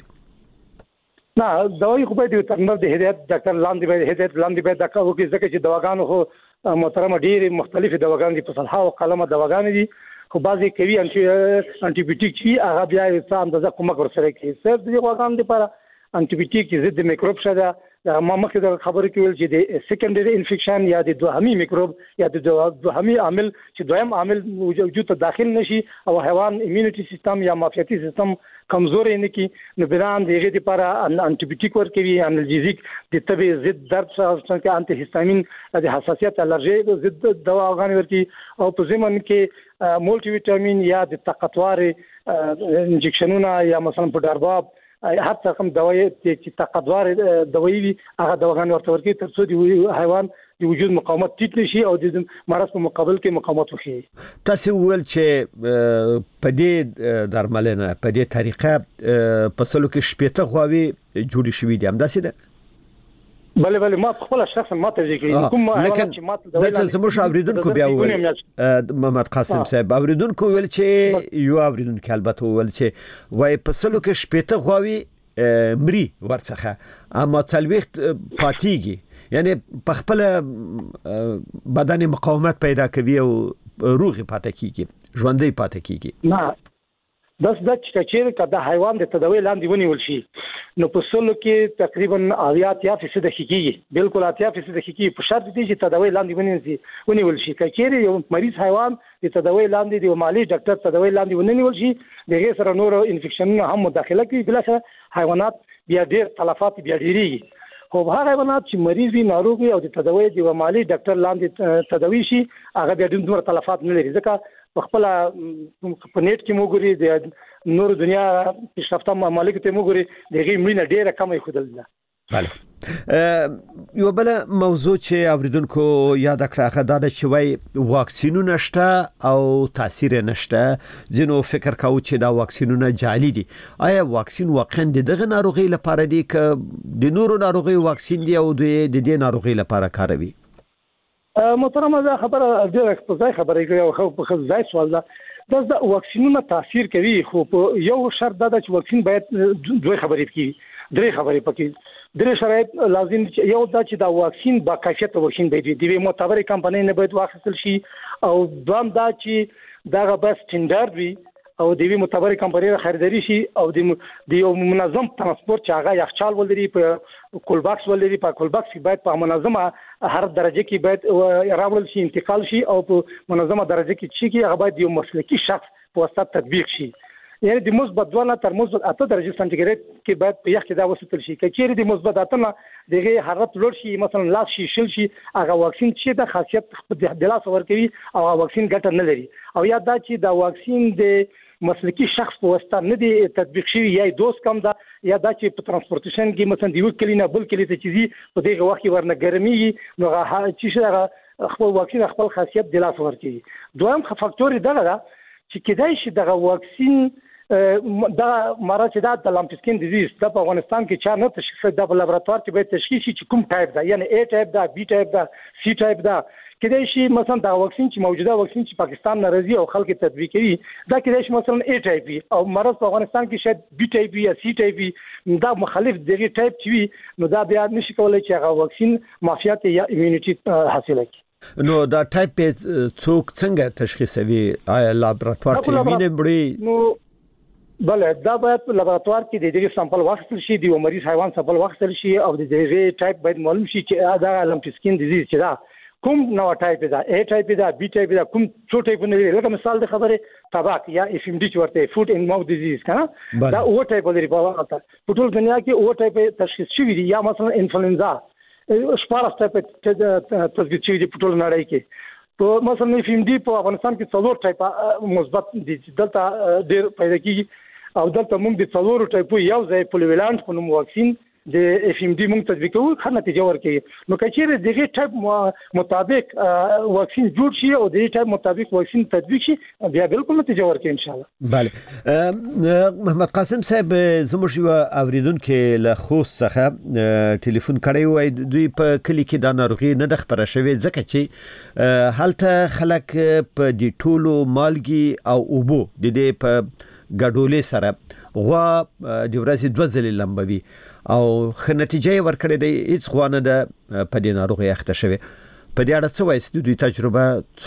نه دوايي خو به د ویټرنر د هدایت ډاکټر لاندې به هدایت لاندې به دا کوي ځکه چې دواګانو خو محترم ډېری مختلفه دواګان دي په صلاح او قلمه دواګان دي خو بعضي کوي انټي انټي بیوټیک چې هغه بیا څه اندازه کومک ورسره کوي صرف د دواګان لپاره انټي بیوټیک ضد میکروب شته دا ما مخکې د خبرې کول چې د سیکنډري انفیکشن یا د دوهمي میکروب یا د دوهمي عامل چې دویم عامل وجود ته داخل نشي او حیوان ایمونټي سیستم یا معافیتي سیستم کمزور نه کی نو بلان دغه لپاره انټي بیوټیک ورکوي انالجیزیک د طبي ضد درد څخه انټي هیستامین د حساسیت الرجي ضد دواګان ورکي او په ضمن کې مولټي ویټامین یا د طاقتوار انجکشنونه یا مثلا په ډرباب هر څه کوم دوايي چې طاقتوار دوايي وي هغه دواګان ورته ورکي تر څو د حیوان د وجود مقاومت ټیټ نشي او د مرض په مقابل کې مقاومت وکړي تاسو ول چې په دې درملنه په دې طریقه په سلو کې شپېته غواوي جوړ شوې دي هم داسې ده بله بله ما خپل شخصا ما ته ذکر کوم حیوانات چې ما ته دوايي د زموږ اوریدونکو بیا ویل محمد قاسم صاحب اوریدونکو ویل چې یو اوریدونکو البته ویل چې وای په سلو کې شپېته غواوي مري ورڅخه اما څلويخت پاتېږي یعنی په خپل بدن مقاومت پیدا کوي او روغي پاتې کیږي ژوندۍ پاتې کیږي نه داس د چې کدا حیوان د تداوی لاندې ونیول شي نو په سلو کې تقریبا اویات یا فیصد حقيقي بالکل اتیا فیصد حقيقي په شرط دي چې تداوی لاندې ونیول شي ونیول شي کچېره یو مریض حیوان د تداوی لاندې دی مالی ډاکټر تداوی لاندې ونیول شي دغه سره نور انفیکشنونه هم مداخله کوي بل څه حیوانات بیا ډېر تلفات بیا ډېری خو هغه حیوانات چې مریض وي ناروغ وي او د تداوی د مالی ډاکټر لاندې تداوی شي هغه بیا ډېر تلفات نه لري ځکه په خپل په نیټ کې موګوري د نور دنیا پیشرفته ممالک ته موګوري دغه مړینه ډیره کمه خودل ده بله یو بل موضوع چې اوریدونکو یاد کړه دا د شوي واکسینونه شته او تاثیر نشته ځینو فکر کاوه چې دا واکسینونه جعلي دي آیا واکسین واقعا دغه ناروغي لپاره دی که د نورو ناروغي واکسین دی او د دې ناروغي لپاره کاروي محترم دا خبره ډیره په ځای خبره کوي او په ځای سوال ده دا واکسینونه تاثیر کوي خو یو شرط دا چې واکسین باید دوه خبرې کوي درې خبرې پکې درې شرایط لازم دي یو دا چې دا واکسین با کیفیت واکسین باید وي د معتبرې کمپنۍ نه باید واخیستل شي او دوام دا چې دا به سټانډرډ وي او د وی معتبرې کمپنۍ خریداري شي او د یو منظم ترانسپورت چې هغه یخچال ولري په کول باکس ولري په کول باکس کې باید په منظمه هر درجه کې باید راوړل شي انتقال شي او په منظمه درجه کې چې هغه باید یو مسلکي شخص په واسطه تطبیق شي یعنی د مثبت دوه نه تر مثبت اته درجه سانتیګریډ کې باید په یخ کې دا وساتل شي کچېره د مثبت اته نه دغه حرارت لوړ شي مثلا لاس شي شل شي هغه واکسین چې د خاصیت د لاس ور کوي او واکسین ګټه نه لري او یا دا چې دا واکسین د مسلکي شخص په واسطه نه دی تطبیق شوی یا دوس کم ده یا دا چې په ترانسپورټیشن کې مثلا د یو کلینه بل کلی ته چیزي په دغه وخت ورنه ګرمي نو هغه چې شغه خپل واکسین خپل خاصیت د لاس ور کوي دویم فاکتور دا ده چې کدای شي دغه واکسین دا مرض چې دا د لامپسکین ډیزیز د افغانستان کې چا نه تشخیص د لابراتوار کې به تشخیص شي چې کوم ټایپ ده یعنی A ټایپ ده B ټایپ ده C ټایپ ده کدای شي مثلا دا واکسین چې موجوده واکسین چې پاکستان نه راځي او خلک تطبیق کوي دا کدای شي مثلا A ټایپ وي او مرض په افغانستان کې شاید B ټایپ یا C ټایپ وي دا مخالف دغه ټایپ چې وي نو دا بیا نشي کولای چې هغه واکسین معافیت یا ایمونټی حاصل کړي نو دا ټایپ څوک څنګه تشخیصوي آیا لابراتوار کې وینې مړي نو بله دا باید په لابراتوار کې د دې سامپل واخیستل شي د مریض حیوان سامپل واخیستل شي او د دې ټایپ باید معلوم شي چې دا لامپسکین ډیزیز چې دا کوم نو ټایپ دا A ټایپ دا B ټایپ دا کوم څو ټایپونه لري لکه مثال د خبره تباک یا اف ام ډي ورته فود اینڈ ماوث ډیزیز کنه دا او ټایپ لري په واقع په ټول دنیا کې او ټایپ تشخیص شوی دی یا مثلا انفلوئنزا شپږ ټایپ تشخیص شوی دی په ټول نړۍ کې په مثلا اف ام ډي په افغانستان کې څلور ټایپ مثبت دي دلته ډېر پیدا کیږي او دلته موږ د څلور ټایپو یو ځای پولیوالانت په نوم واکسین د اف ام ډي موږ تطبیق کوو ښه نتیجه ورکوي نو که چیرې دغه ټایپ مطابق واکسین جوړ شي او دغه ټایپ مطابق واکسین تطبیق شي بیا بالکل نتیجه ورکوي ان شاء الله. بله محمد قاسم صاحب زموږ یو اوریدونکو له خوست څخه ټلیفون کړی وای دوی په کلی کې د ناروغي نه د خبره شوی ځکه چې هلته خلک په دې ټولو مالګي او اوبو د دې په ګډولې سره غوا د ورځې دوه ځلې لمبوي او ښه نتیجه ورکړې دی هیڅ غوا نه ده په دې ناروغۍ اخته شوې په دې اړه څه وایي د دوی تجربه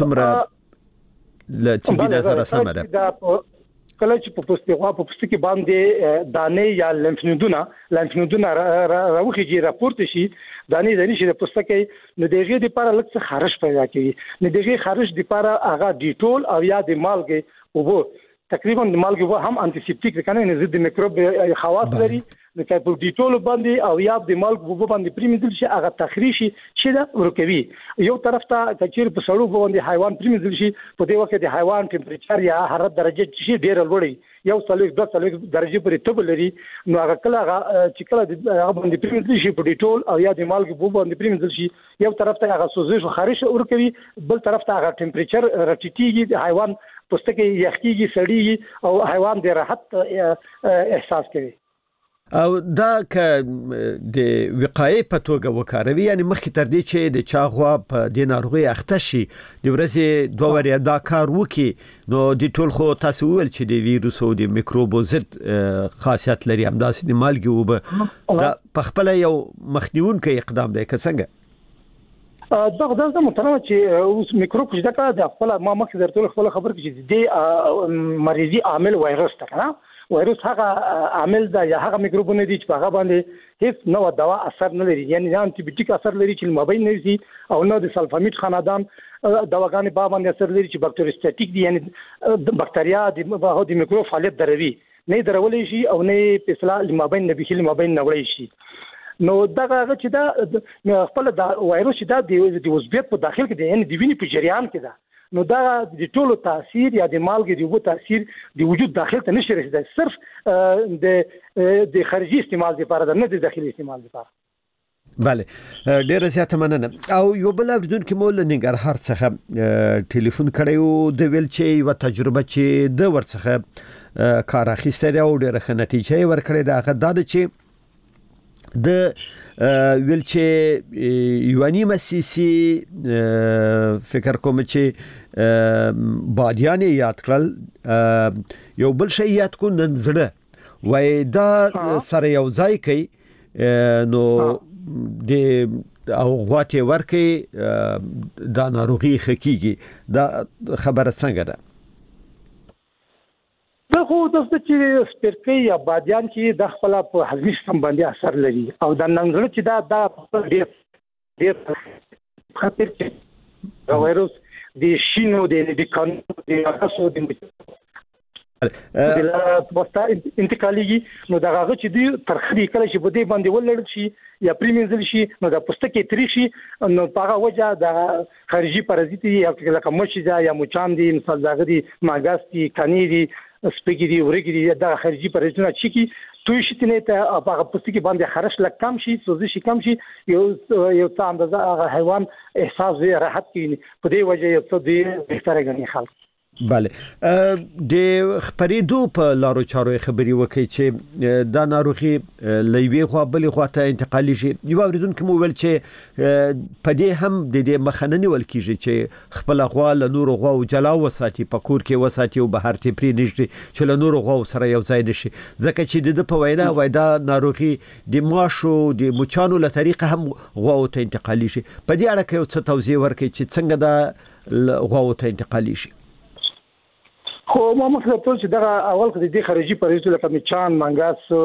څومره له طبي نظره سمه ده کله چې په پوستکي غوا په پوستکي باندې دانې یا لمفنودونه لمفنودونه راوخیږي راپورته شي دانې دانې شي د پوستکي نو دغه د لپاره لکه خارش پیدا کوي نو دغه خارش د لپاره هغه ډیټول او یا د مالګي او تقریبا د مالګي وو هم انټي سیپټیک کنه نه ضد میکروب خواص لري نو چې په ډیټول باندې او یا د مالګي وو باندې پریمدل شي هغه تخریشي چې دا ورکوي یو طرف ته چې په سړو باندې حیوان پریمدل شي په دې وخت د حیوان ټمپریچر یا حرارت درجه شي ډیر لوړي یو څلور دوه څلور درجه پورې تب لري نو هغه کله هغه چې کله د هغه باندې پریمدل شي په ډیټول او یا د مالګي وو باندې پریمدل شي یو طرف ته هغه سوزش او خارش ورکوي بل طرف ته هغه ټمپریچر راټیټیږي د حیوان پوستکي یخکیږي سړیږي او حیوان د راحت احساس کوي او دا که د وقایې په توګه وکاروي یعنی مخکې تر دې چې د چا غوا په دې ناروغۍ اخته شي د ورځې دوه وړیا دا کار وکړي نو د ټول خو تاسو ویل چې د ویروس او د میکروب ضد خاصیت لري همداسې د مالګي اوبه دا په خپله یو مخنیونکی اقدام دی که څنګه دا دا محترم چې اوس میکروب چې دا کار د خپل ما مخکې درته خپل خبر کې چې د مریضي عامل وایرس ته کنه وایرس هغه عامل دا یا هغه میکروبونه دي چې په هغه باندې هیڅ نو دوا اثر نه لري یعنی انټي بیوټیک اثر لري چې مابین نه زی او نو د سلفامیټ خاندان دواګانې په باندې اثر لري چې باکټریوستاتیک دي یعنی بکټریا د د میکروب فعالیت دروي نه درولې شي او نه په اصطلاح مابین نه بخیل مابین نه وړي شي نو دا هغه چې دا خپل دا وایرس چې دا د عضویت په داخل کې دی یعنی د وینې په جریان کې ده نو دا د ټولو تاثیر یا د مالګې د وو تاثیر د وجود داخل ته نشي رسیدای صرف د د خارجي استعمال لپاره نه د داخلي استعمال لپاره بله ډیره زیاته مننه او یو بل اوریدونکو مول ننګرهار څخه ټلیفون کړی او د ویل چې یو تجربه چې د ورڅخه کار اخیسته او ډیره ښه نتیجه ورکړې ده هغه دا چې د ویل چې یوانی مسیسی فکر کوم چې بادیان یاد کړل یو بل شی یاد کو نن زړه وای دا سره یو ځای کوي نو د او غواته ورکه دا ناروغي خکېږي دا خبره څنګه ده دا خو د چې سپیرکي یا بادیان چې د خپل په هضمي سیستم باندې اثر لري او د ننګړو چې دا د ډېر ډېر خطر چې دا وایروس د شینو د د کانو د اساسو د د واسطه انتقالي نو دا هغه چې دی ترخري کله چې بده باندې ولړل شي یا پریمنزل شي نو دا پوستکي تری شي نو په هغه وجه د خارجي پارازیت یا لکه مچ یا مچان دي مثال دغه دي ماګاس دي کانی دي سپیګي دي ورګي دي دا خارجي پارازیتونه چې کی توی شي تنه ته هغه پوستکي باندې خرش لک کم شي سوزش کم شي یو یو څه اندازه هغه حیوان احساس راحت کوي په دې وجه یو څه دی بهتره غني خلک بله د خبرېدو په لارو چارو خبري وکړي چې دا ناروغي لوي خو بل خو ته انتقالي شي یو اوریدونکو مو ول چې په دې هم د دې مخننی ول کیږي چې خپل غوا له نور غوا او جلا وساتي په کور کې وساتي او بهر ته پری نشي چې له نور غوا سره یو ځای نشي ځکه چې د په وینا وای دا ناروغي د ماشو د مچانو له طریقه هم غوا ته انتقالي شي په دې اړه کې یو څه توضیح ورکړي چې څنګه دا غوا ته انتقالي شي خو ما مخکې ټول چې دا اول کې د خارجي پرېزو لکه میچان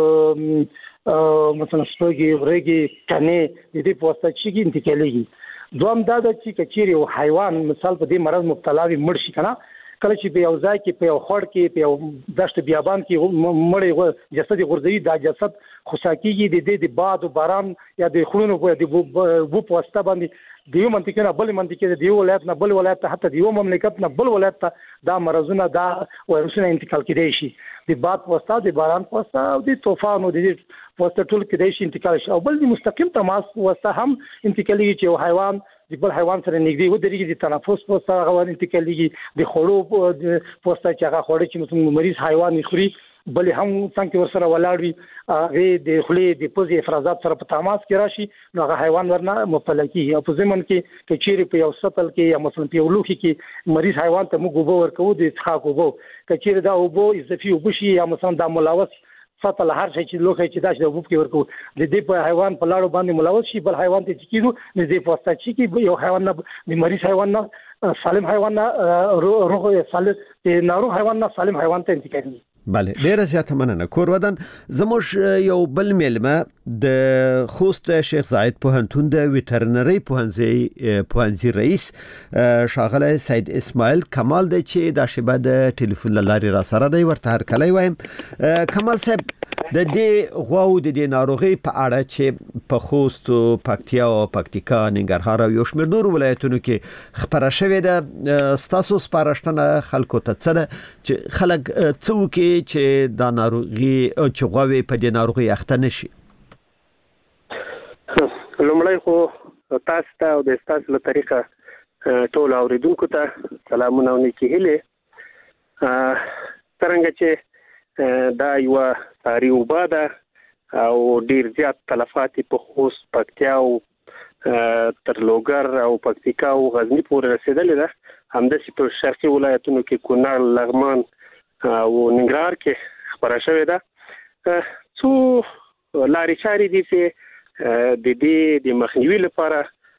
مانګاس مثلا سپوږی ورګي کنه د دې په واسطه چې انتقالېږي دوم دا د چې کچيري او حیوان مثال په دې مرض مبتلا وي مړ شي کنه کله چې په یو ځای کې په یو خړ کې په یو دشت بیابان کې مړی جسد غورځي دا جسد خوساکیږي د دې د باد او باران یا د خلونو په د وو په واسطه باندې دیو منطقه نه بل منطقه د دیو ولایت نه بل ولایت ته حتی دیو مملکت نه بل ولایت ته دا مرزونه دا وایرسونه انتقال کېدای شي د باد په واسطه د باران په واسطه او د طوفان او د په واسطه ټول کېدای شي انتقال شي او بل د مستقیم تماس په واسطه هم انتقالي چې یو حیوان د بل حیوان سره نږدې ودرېږي د تنفس په واسطه هغه انتقالېږي د خوړو په واسطه چې هغه خوړ چې مثلا مریض حیوان خوري بل هم څنګه ورسره ولاړ وي هغه د خولې د پوزې افرازات سره په تماس کې راشي نو هغه حیوان ورنه مبتلا کیږي او په ضمن کې چې چیرې په یو سطل کې یا مثلا په یو لوخي کې مریض حیوان ته موږ وبو ورکو د څخه وبو چې چیرې دا وبو اضافي وبشي یا مثلا دا ملوث سطل هر شي چې لوخي چې دا چې وبو کې ورکو د دې په حیوان په لاړو باندې ملوث شي بل حیوان ته چې کیدو د دې په واسطه چې یو حیوان نه د مریض حیوان نه سالم حیوان نه روغ سالم د ناروغ حیوان نه سالم حیوان ته انتقالي بله ډیره زیاته مننه کور ودان زموږ یو بل میلمه د خوست شیخ زاید پوهنتون د ویټرنری پوهنځي پوهنځي رئیس شاغله سید اسماعیل کمال د چې د شبه د ټلیفون لاري را سره دی ورته هر کله وایم کمال صاحب د دې غواو د دې ناروغي په اړه چې په خوست او پکتیا او پکتیکا ننګرهار او یو شمېر نور ولایتونو کې خبره شوې ده ستاسو سپارښتنه خلکو ته څه ده چې خلک څوک چې دا ناروغي او چې غواوي په دې ناروغي اخته نشي لومړی خو تاسو ته او د تاسو له طریقه ټول اوریدونکو ته سلامونه او نیکی هیله څنګه چې دا یو ساری وباده او ډیر زیات تلفات په خوست پکتیا او تر لوګر او پکتیکا او غزنی پورې رسیدلې ده همداسې په شرقي ولایتونو کې کونړ لغمان او ننګرهار کې خبره شوې ده څو لارې چارې دي چې د دې د مخنیوي لپاره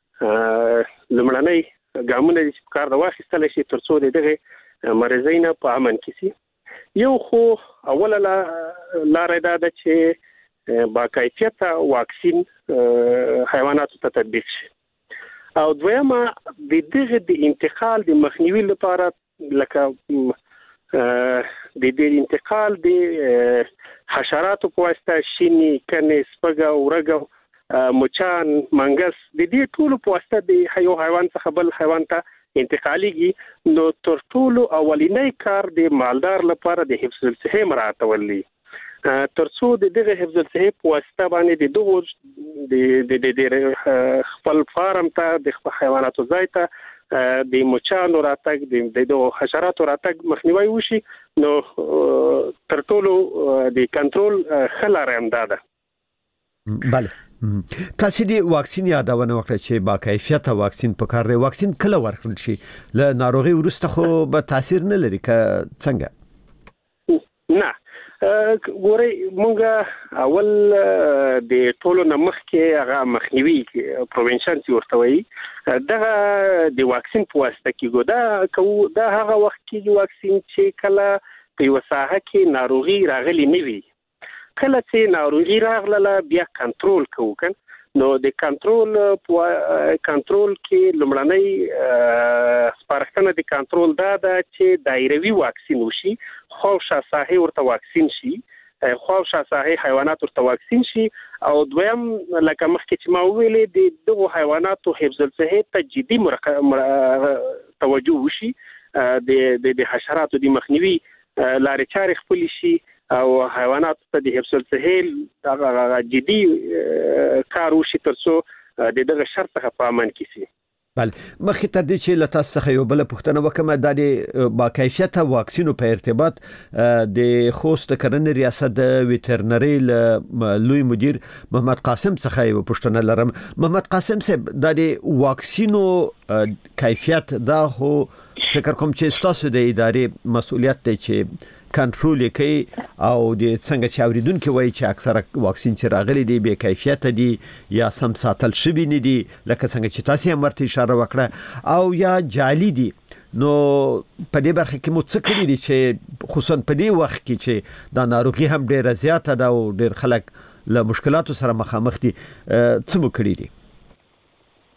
لمړنۍ ګامونه چې کار د واخیستل شي ترڅو دغه مرزینه په امن کې شي یو خو اوله لار دا ده چې با کیفیت واکسین حیواناتو ته تطبیق شي او دویمه د دغه د انتقال د مخنیوي لپاره لکه د دې انتقال د حشراتو په واسطه شینی کنه سپګه ورګو مچان منګس د دې ټولو په واسطه د یو حیوان څخه بل حیوان ته انتقالېږي نو تر ټولو اولینی کار د مالدار لپاره د حفظ الصحه مراعاتول دي ترڅو د دغه حفظ الصحه په واسطه باندې د دغه د د خپل فارم ته د حیواناتو ځای ته د مچانو راتګ د د حشراتو راتګ مخنیوي وشي نو تر ټولو د کنټرول خلاره امداده بله تاسو دی واکسین یادونه وکړه چې با کیفیت واکسین په کار دی واکسین کله ورکړل شي له ناروغي ورسته خو به تاثیر نه لري که څنګه نه ګوري مونږه اول د ټولو نمخ کې هغه مخنیوي پروینشن چې ورته وایي دغه د واکسین په واسطه کې ګودا کو دا هغه وخت کې واکسین چې کله په وساحه کې ناروغي راغلي نه وي کله چې ناروغي راغله بیا کنټرول کوو کن نو د کنټرول په کنټرول کې لمړنۍ سپارښتنه د کنټرول دا ده چې دایروي واکسین وشي خوشا ساحه ورته واکسین شي خوشا ساحه حیوانات ورته واکسین شي او دویم لکه مخکې چې ما ویلې د دغه حیواناتو حفظ الصحه ته جدي توجه وشي د د حشراتو د مخنیوي لارې چارې خپل شي او حیوانات ته د حفظ الصحه هغه جدي کار وشي ترڅو د دغه شرط څخه په امن کې شي بله مخکې تر دې چې له تاسو څخه یو بل پوښتنه وکړم دا د با کیفیته واکسینو په ارتباط د خوست کرنې ریاست د ویټرنری لوی مدیر محمد قاسم څخه یو پوښتنه لرم محمد قاسم صاحب دا د واکسینو کیفیت دا هو فکر کوم چې تاسو د ادارې مسؤلیت دی چې کنټرول کوي او د څنګه چې اوریدونکو وایي چې اکثره واکسین چې راغلي دي بې کیفیت دي یا سم ساتل شوی نه دي لکه څنګه چې تاسو هم ورته اشاره وکړه او یا جعلي دي نو په دې برخه کې مو څه کړی دي چې خصوصا په دې وخت کې چې دا ناروغي هم ډیره زیاته ده او ډیر خلک له مشکلاتو سره مخامخ دي څه مو کړی دي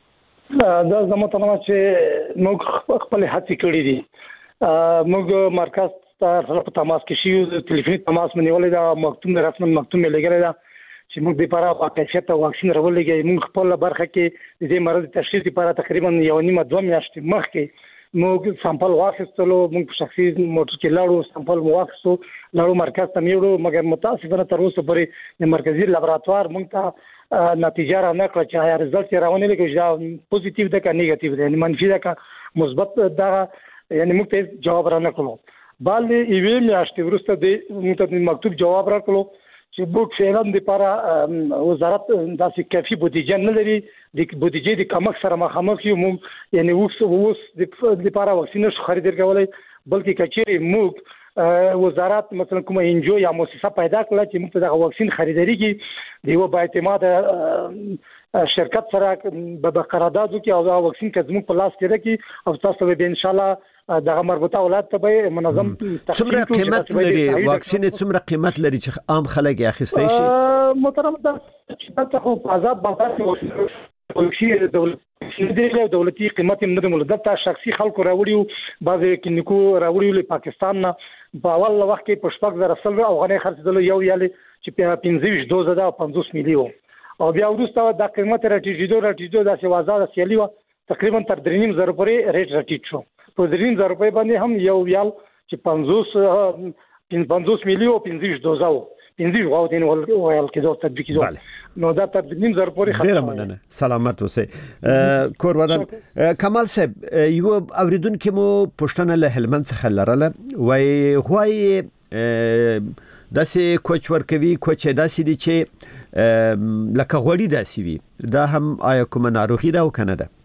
دا زموږ ته چې موږ خپل هڅې کړې دي موږ مرکز ته په تماس کې شو ټلیفوني تماس مې نیولې دا مکتوب رسمن مکتوب مې لګړې دا چې موږ د لپاره په کیفیت واکسین راولېږي موږ خپل برخه کې د دې مرض تشخیص لپاره تقریبا یو نیمه دوه میاشتې مخکې موږ سامپل واخیستلو موږ په شخصي موټر کې لاړو سامپل مو واخیستو لاړو مرکز ته میوړو مګر متاسفانه تر اوسه پورې د مرکزي لابراتوار موږ ته نتیجه را نه کړه چې آیا رزلټ یې راونه لګي چې پوزټیو ده که نیگیټیو ده یعنی منفي ده که مثبت ده یعنی موږ ته جواب را نه کړو بل یوې میاشتې وروسته د موږ ته مکتوب جواب را کړو چې موږ فعلا د لپاره وزارت داسې کافي بودیجه نه لري د بودیجې د کمښت سره مخامخ یو موږ یعنی اوس اوس د لپاره واکسین نشو خریدل کولای بلکې کچېرې موږ وزارت مثلا کومه انجو یا مؤسسه پیدا کړه چې موږ د واکسین خریداري کې د یو با اعتماد شرکت سره به قرارداد وکړي او دا واکسین که زموږ په لاس کې راکړي او تاسو به ان شاء الله دغه مربوطه ولایت ته به منظم څومره قیمت لري واکسین څومره قیمت لري چې عام خلک یې اخیستی شي محترم دا چې تاسو په آزاد بازار کې ولشي دولت دولتي قیمت هم نه مولا دلته شخصي خلکو راوړیو بعض کلینیکو راوړیو له پاکستان نه په اول وخت کې په شپږ زره سل او غنې خرڅېدل یو یالې چې پنځه ویشت دوزه ده او پنځوس ملي وو او بیا وروسته دا قیمت راټیټېدو راټیټېدو داسې وازه سیالي وه تقریبا تر درې نیم زره پورې ریټ راټیټ شو په درې نیم زره روپۍ باندې هم یو ویال چې پنځوس پنځوس ملي او پنځه ویشت دوزه وو پنځه ویشت غواو ته ویل کېدو تطبیق کېدو نو دا تر نیم زره پورې ډېره مننه سلامت اوسئ کور ودان کمال صاحب یو اوریدونکو مو پوښتنه له هلمند څخه لرله وایي غوايي داسې کوچ ورکوي کوچ داسې دي چې لکه غوړي داسې وي دا هم آیا کومه ناروغي ده او کنه ده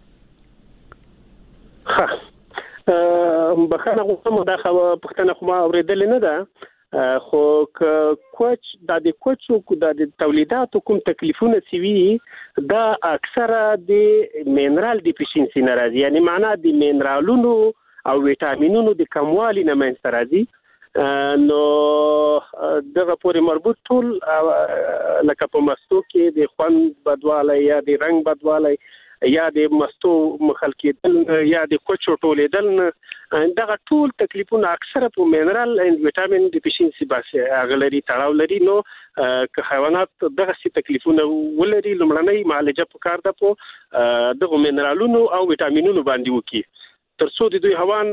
بخانه غوښتم دا خو پښتنه خو ما اوریدل نه ده خو کوچ د کوچو د تولیداتو کوم تکلیفونه سوي دا اکثره د مینرال ډیفیشنسي نه راځي یعنی معنا د مینرالونو او ویټامینونو د کموالي نه منځته راځي نو دغه پورې مربوط ټول لکه په مستو کې د خوند بدوالی یا د رنگ بدوالی یا د مستو مخل کېدل یا د کوچو ټولېدل دغه ټول تکلیفونه اکثره په مینرال اند ویټامین ډیفیشنسي باسي اغلري تړاو لري نو که حیوانات دغه سي تکلیفونه ولري لمړنۍ معالجه پکار ده په دغه مینرالونو او ویټامینونو باندې وکړي ترڅو د دوی هوان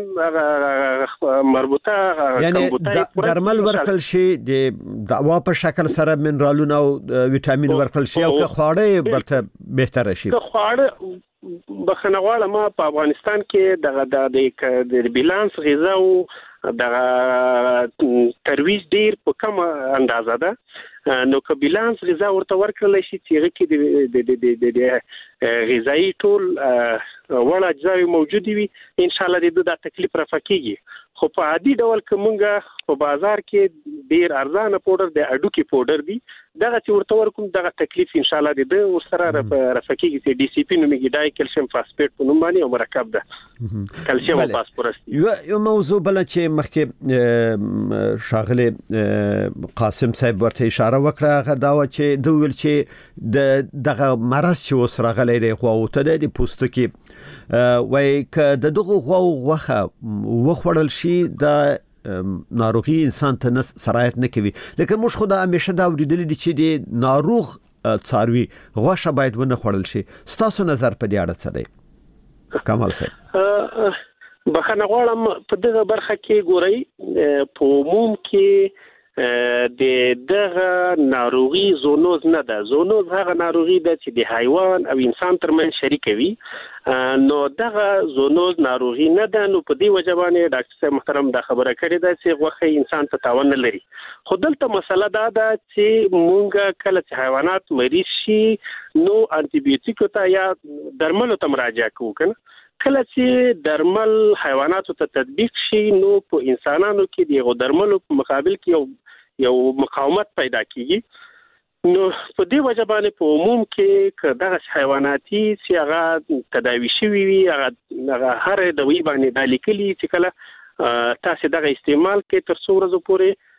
مربوطه یعنی درمل ورکل شي د دوا په شکل سره منرالونه او ویټامین ورکل شي او که خواړه برته بهتره شي که خواړه بخنغواله ما په افغانستان کې دغه د بیلانس غذا او دغه ترویج ډیر په کم اندازه ده نو که بیلانس غذا ورته ورکړل شي چې کې د د د غذایی ټول وړ اجزاوي موجود وي ان شاء الله د د تکلیف رافقيږي خو په عادي ډول کومګه په بازار کې ډیر ارزانه پودر د اډوکی پودر دی دغه چې ورته ورکوم دغه تکلیف ان شاء الله د ورسره رافقيږي چې ډي سي پی نومېږي ډای کلسیم فاسفیټ په نوم باندې او مرکب ده کلسیم او فاسفورس یو یو موضوع بل چې مخکې شاغله قاسم صاحب ورته اشاره وکړه هغه دا و چې د ویل چې د دغه مرض چې وسره غلې دی خو ته د پوستکي وای ک د دغه غو غوخه وخوړل شي د ناروغي انسان ته نس سرایت نه کوي لکه موږ خو دا همیشه دا ورېدل دي چې د ناروغ څاروي غوښه باید ونه خوړل شي ستاسو نظر په دې اړه څه دی کمال صاحب بخنه غواړم په دغه برخه کې ګورئ په عموم کې د دغه ناروغي زونوز نه ده زونوز هغه ناروغي ده چې د حیوان او انسان ترمنځ شریک وي نو دغه زونوز ناروغي نه ده نو په دې وجه باندې ډاکټر صاحب محترم دا خبره کړې ده چې غوښه انسان ته تاوان نه لري خو دلته مسله دا ده چې مونږ کله چې حیوانات مریض شي نو انټي بیوټیک ته یا درملو ته مراجعه کوو کنه کله چې درمل حیواناتو ته تطبیق شي نو په انسانانو کې د درملو په مقابل کې یو یو مقاومت پیدا کیږي نو په دې وجه باندې په عموم کې دغه حیواناتي چې هغه تداوي شوي وي هغه هر دوی باندې د لیکلي چې کله تاسو دغه استعمال کې تر څو ورځې پورې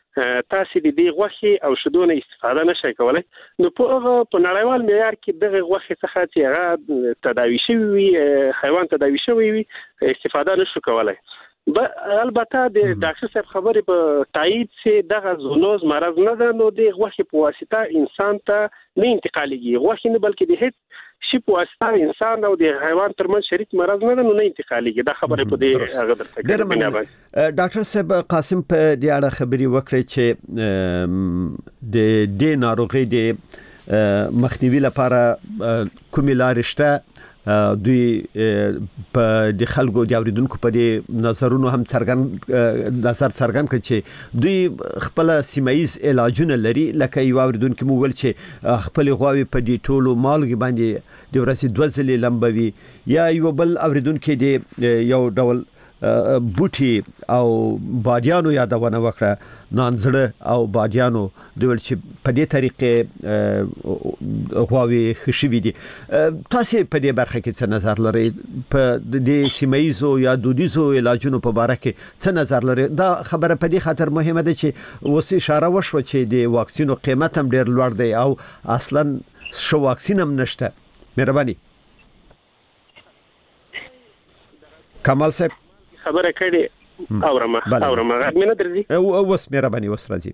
تاسو د دې غوښې او شیدو نه استفاده نشئ کولای. نو په هغه په نړیوال معیار کې دغه غوښې څخه چې هغه تداوي شوی وي حیوان تداوي شوی وي استفاده نشو کولای. البته د ډاکټر صاحب خبرې په تایید چې دغه زونوز مرض نه ده نو د غوښې په واسطه انسان ته نه انتقالېږي. غوښې نه بلکې د هیڅ شي په واسطه انسان او د حیوان ترمنځ شریک مرض نه ده نو نه انتقالېږي. دا خبره په دې هغه درته کوي. ډاکټر صاحب قاسم په دې اړه خبرې وکړي چې د دې ناروغي د مخنیوي لپاره کومې لارې شته؟ دوی په د خلکو د اوریدونکو په دې نظرونو هم څرګند نظر څرګند کړي چې دوی خپل سیمایز علاجونه لري. لکه یو اوریدونکو مو ول چې خپل غواوي په دې ټولو مالګي باندې د ورځې دوه ځلې لمبوي، یا یو بل اوریدونکو د یو ډول بوټي او بادیانو یادونه وکړه، نانزړه او بادیانو دوی چې په دې طریقې غواوي خشوي دي. تاسو په دې برخه کې څه نظر لرئ؟ په دې سیمایزو یا دودیزو علاجونو په اړه کې څه نظر لرئ؟ دا خبره په دې خاطر مهمه ده چې اوس اشاره وشو چې د واکسینو قیمت هم ډیر لوړ دی او اصلا شو واکسین هم نشته. مهرباني کمال صاحب خبره کړي اورمه اورمه غږ مې نه درځي او اوس مهرباني وس راځي.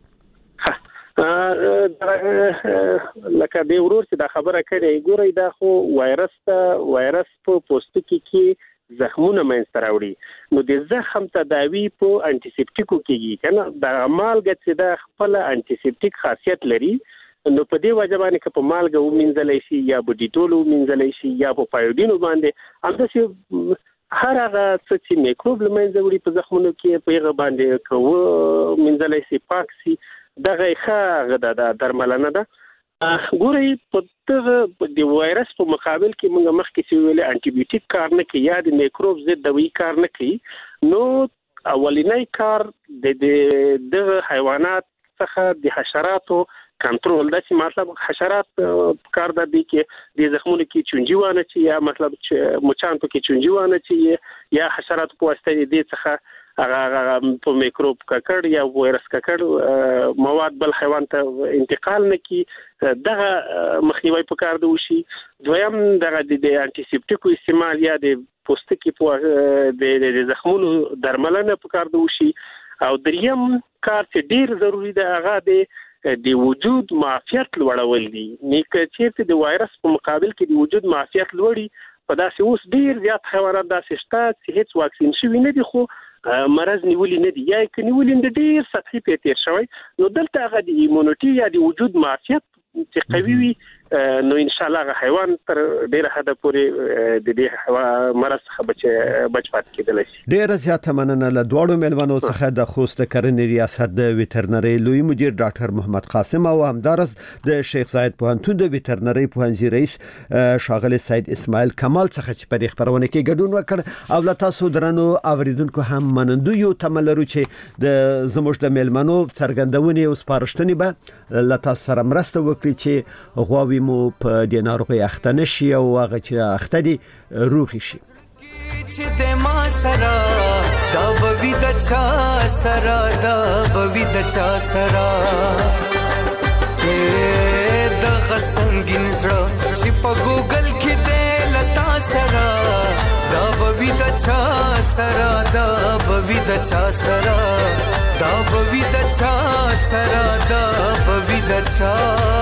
لکه د ورور چې دا خبره کړي ګورئ دا خو وایرس ته وایرس په پوستکي کې زخمونه منځته راوړي نو د زخم تداوی په انټیسپټیکو کېږي کنه. د مالګه چې د خپل انټیسپټیک خاصیت لري نو په دې وجه باندې که په مالګه ومنځلای شي یا په ډیټول ومنځلای شي یا په پایوډینو باندې همداسې هر هغه څه چې میکروب لمنځه وړي په زخمونو کې په هغه باندې کوو منځلای شي پاک شي دغه ښه د درملنه ده. ګورئ په دغه د وایرس په مقابل کې موږ مخکې چې ویلې انټي بیوټیک کار نه کوي یا د میکروب ضد دوی کار نه کوي. نو اولینی کار د دغه حیوانات څخه د حشراتو کنټرول ده چې مطلب حشرات کار د دې کې د زخمونو کې چونجي وانه چې یا مطلب چې مچان په کې چونجي وانه چې یا حشرات په واسطه دې څخه هغه په میکروب ککړ یا وایرس ککړ مواد بل حیوان ته انتقال نه کی دغه مخنیوي په کار دی وشي. دویم دغه د انټیسپټیکو استعمال یا د پوستکي په د زخمونو درملنه په کار دی وشي. او دریم کار چې ډیر ضروری دی هغه د د وجود معافیت لوړول دي. نیکه چیرته د وایرس په مقابل کې د وجود معافیت لوړي په داسې اوس ډیر زیات حیوانات داسې شته چې هیڅ واکسین شوی نه دي خو مرض نیولې نه دي یا کې نیولې د ډیر سطحي پیتیر شوی نو دلته هغه د ایمونټي یا د وجود معافیت چې قوي وي نو ان شاء الله حیوان تر ډیره حد پورې د دې مرض څخه بچ بچ پات کېدلی شي. ډیره زیاته مننه له دواړو مېلمنو څخه د خوست کرنې ریاست د ویټرنري لوی مدیر ډاکټر محمد قاسم او همدارس د شیخ زاید پوهنتون د ویټرنري پوهنځي رئیس ښاغلی سید اسماعیل کمال څخه چې په دې خبرونه کې ګډون وکړ. او له تاسو درنو اوریدونکو هم منندو یو تملرو چې د زموږ د مېلمنو څرګندونې او سپارښتنې به له تاسو سره مرسته وکړي چې غواوي مو په د ناروغي اخته نشي او هغه چې اخته دي روغ شي. چې د ما سره دا بوي د چا سره دا بوي د چا سره د غسنګین زړه چې په ګوګل کې د لتا سره دا بوي د چا سره دا بوي د چا سره دا بوي د چا سره دا بوي د چا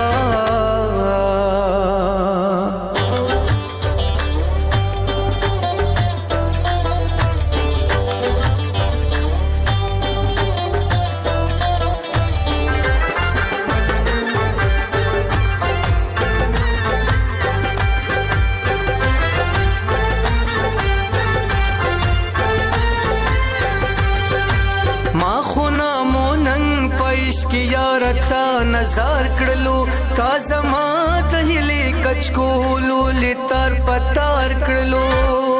نظر کړلو تا زما ته هلي کچکولو لتر پتار کړلو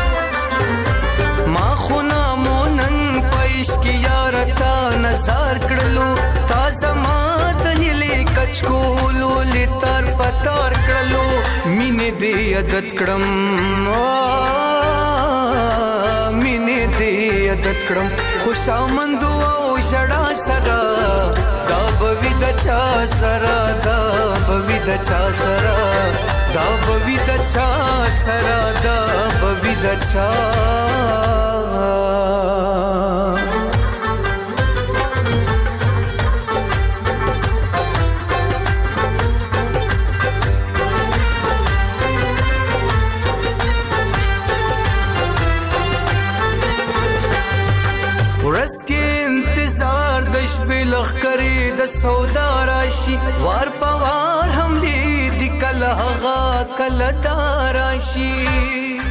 ما خو نامو نن پېش کې یار تا نظر کړلو تا زما ته هلي کچکولو لتر پتار کړلو مینې دې عادت کړم مینې دې عادت زینت کړم خوشامند او ژړا سره دا بوي د چا سره دا بوي د چا سره دا بوي د چا سره دا بوي د چا ورس کې انتظار د شپې لخرې د سودا راشي وار په وار حملې د کله هغه کله دا راشي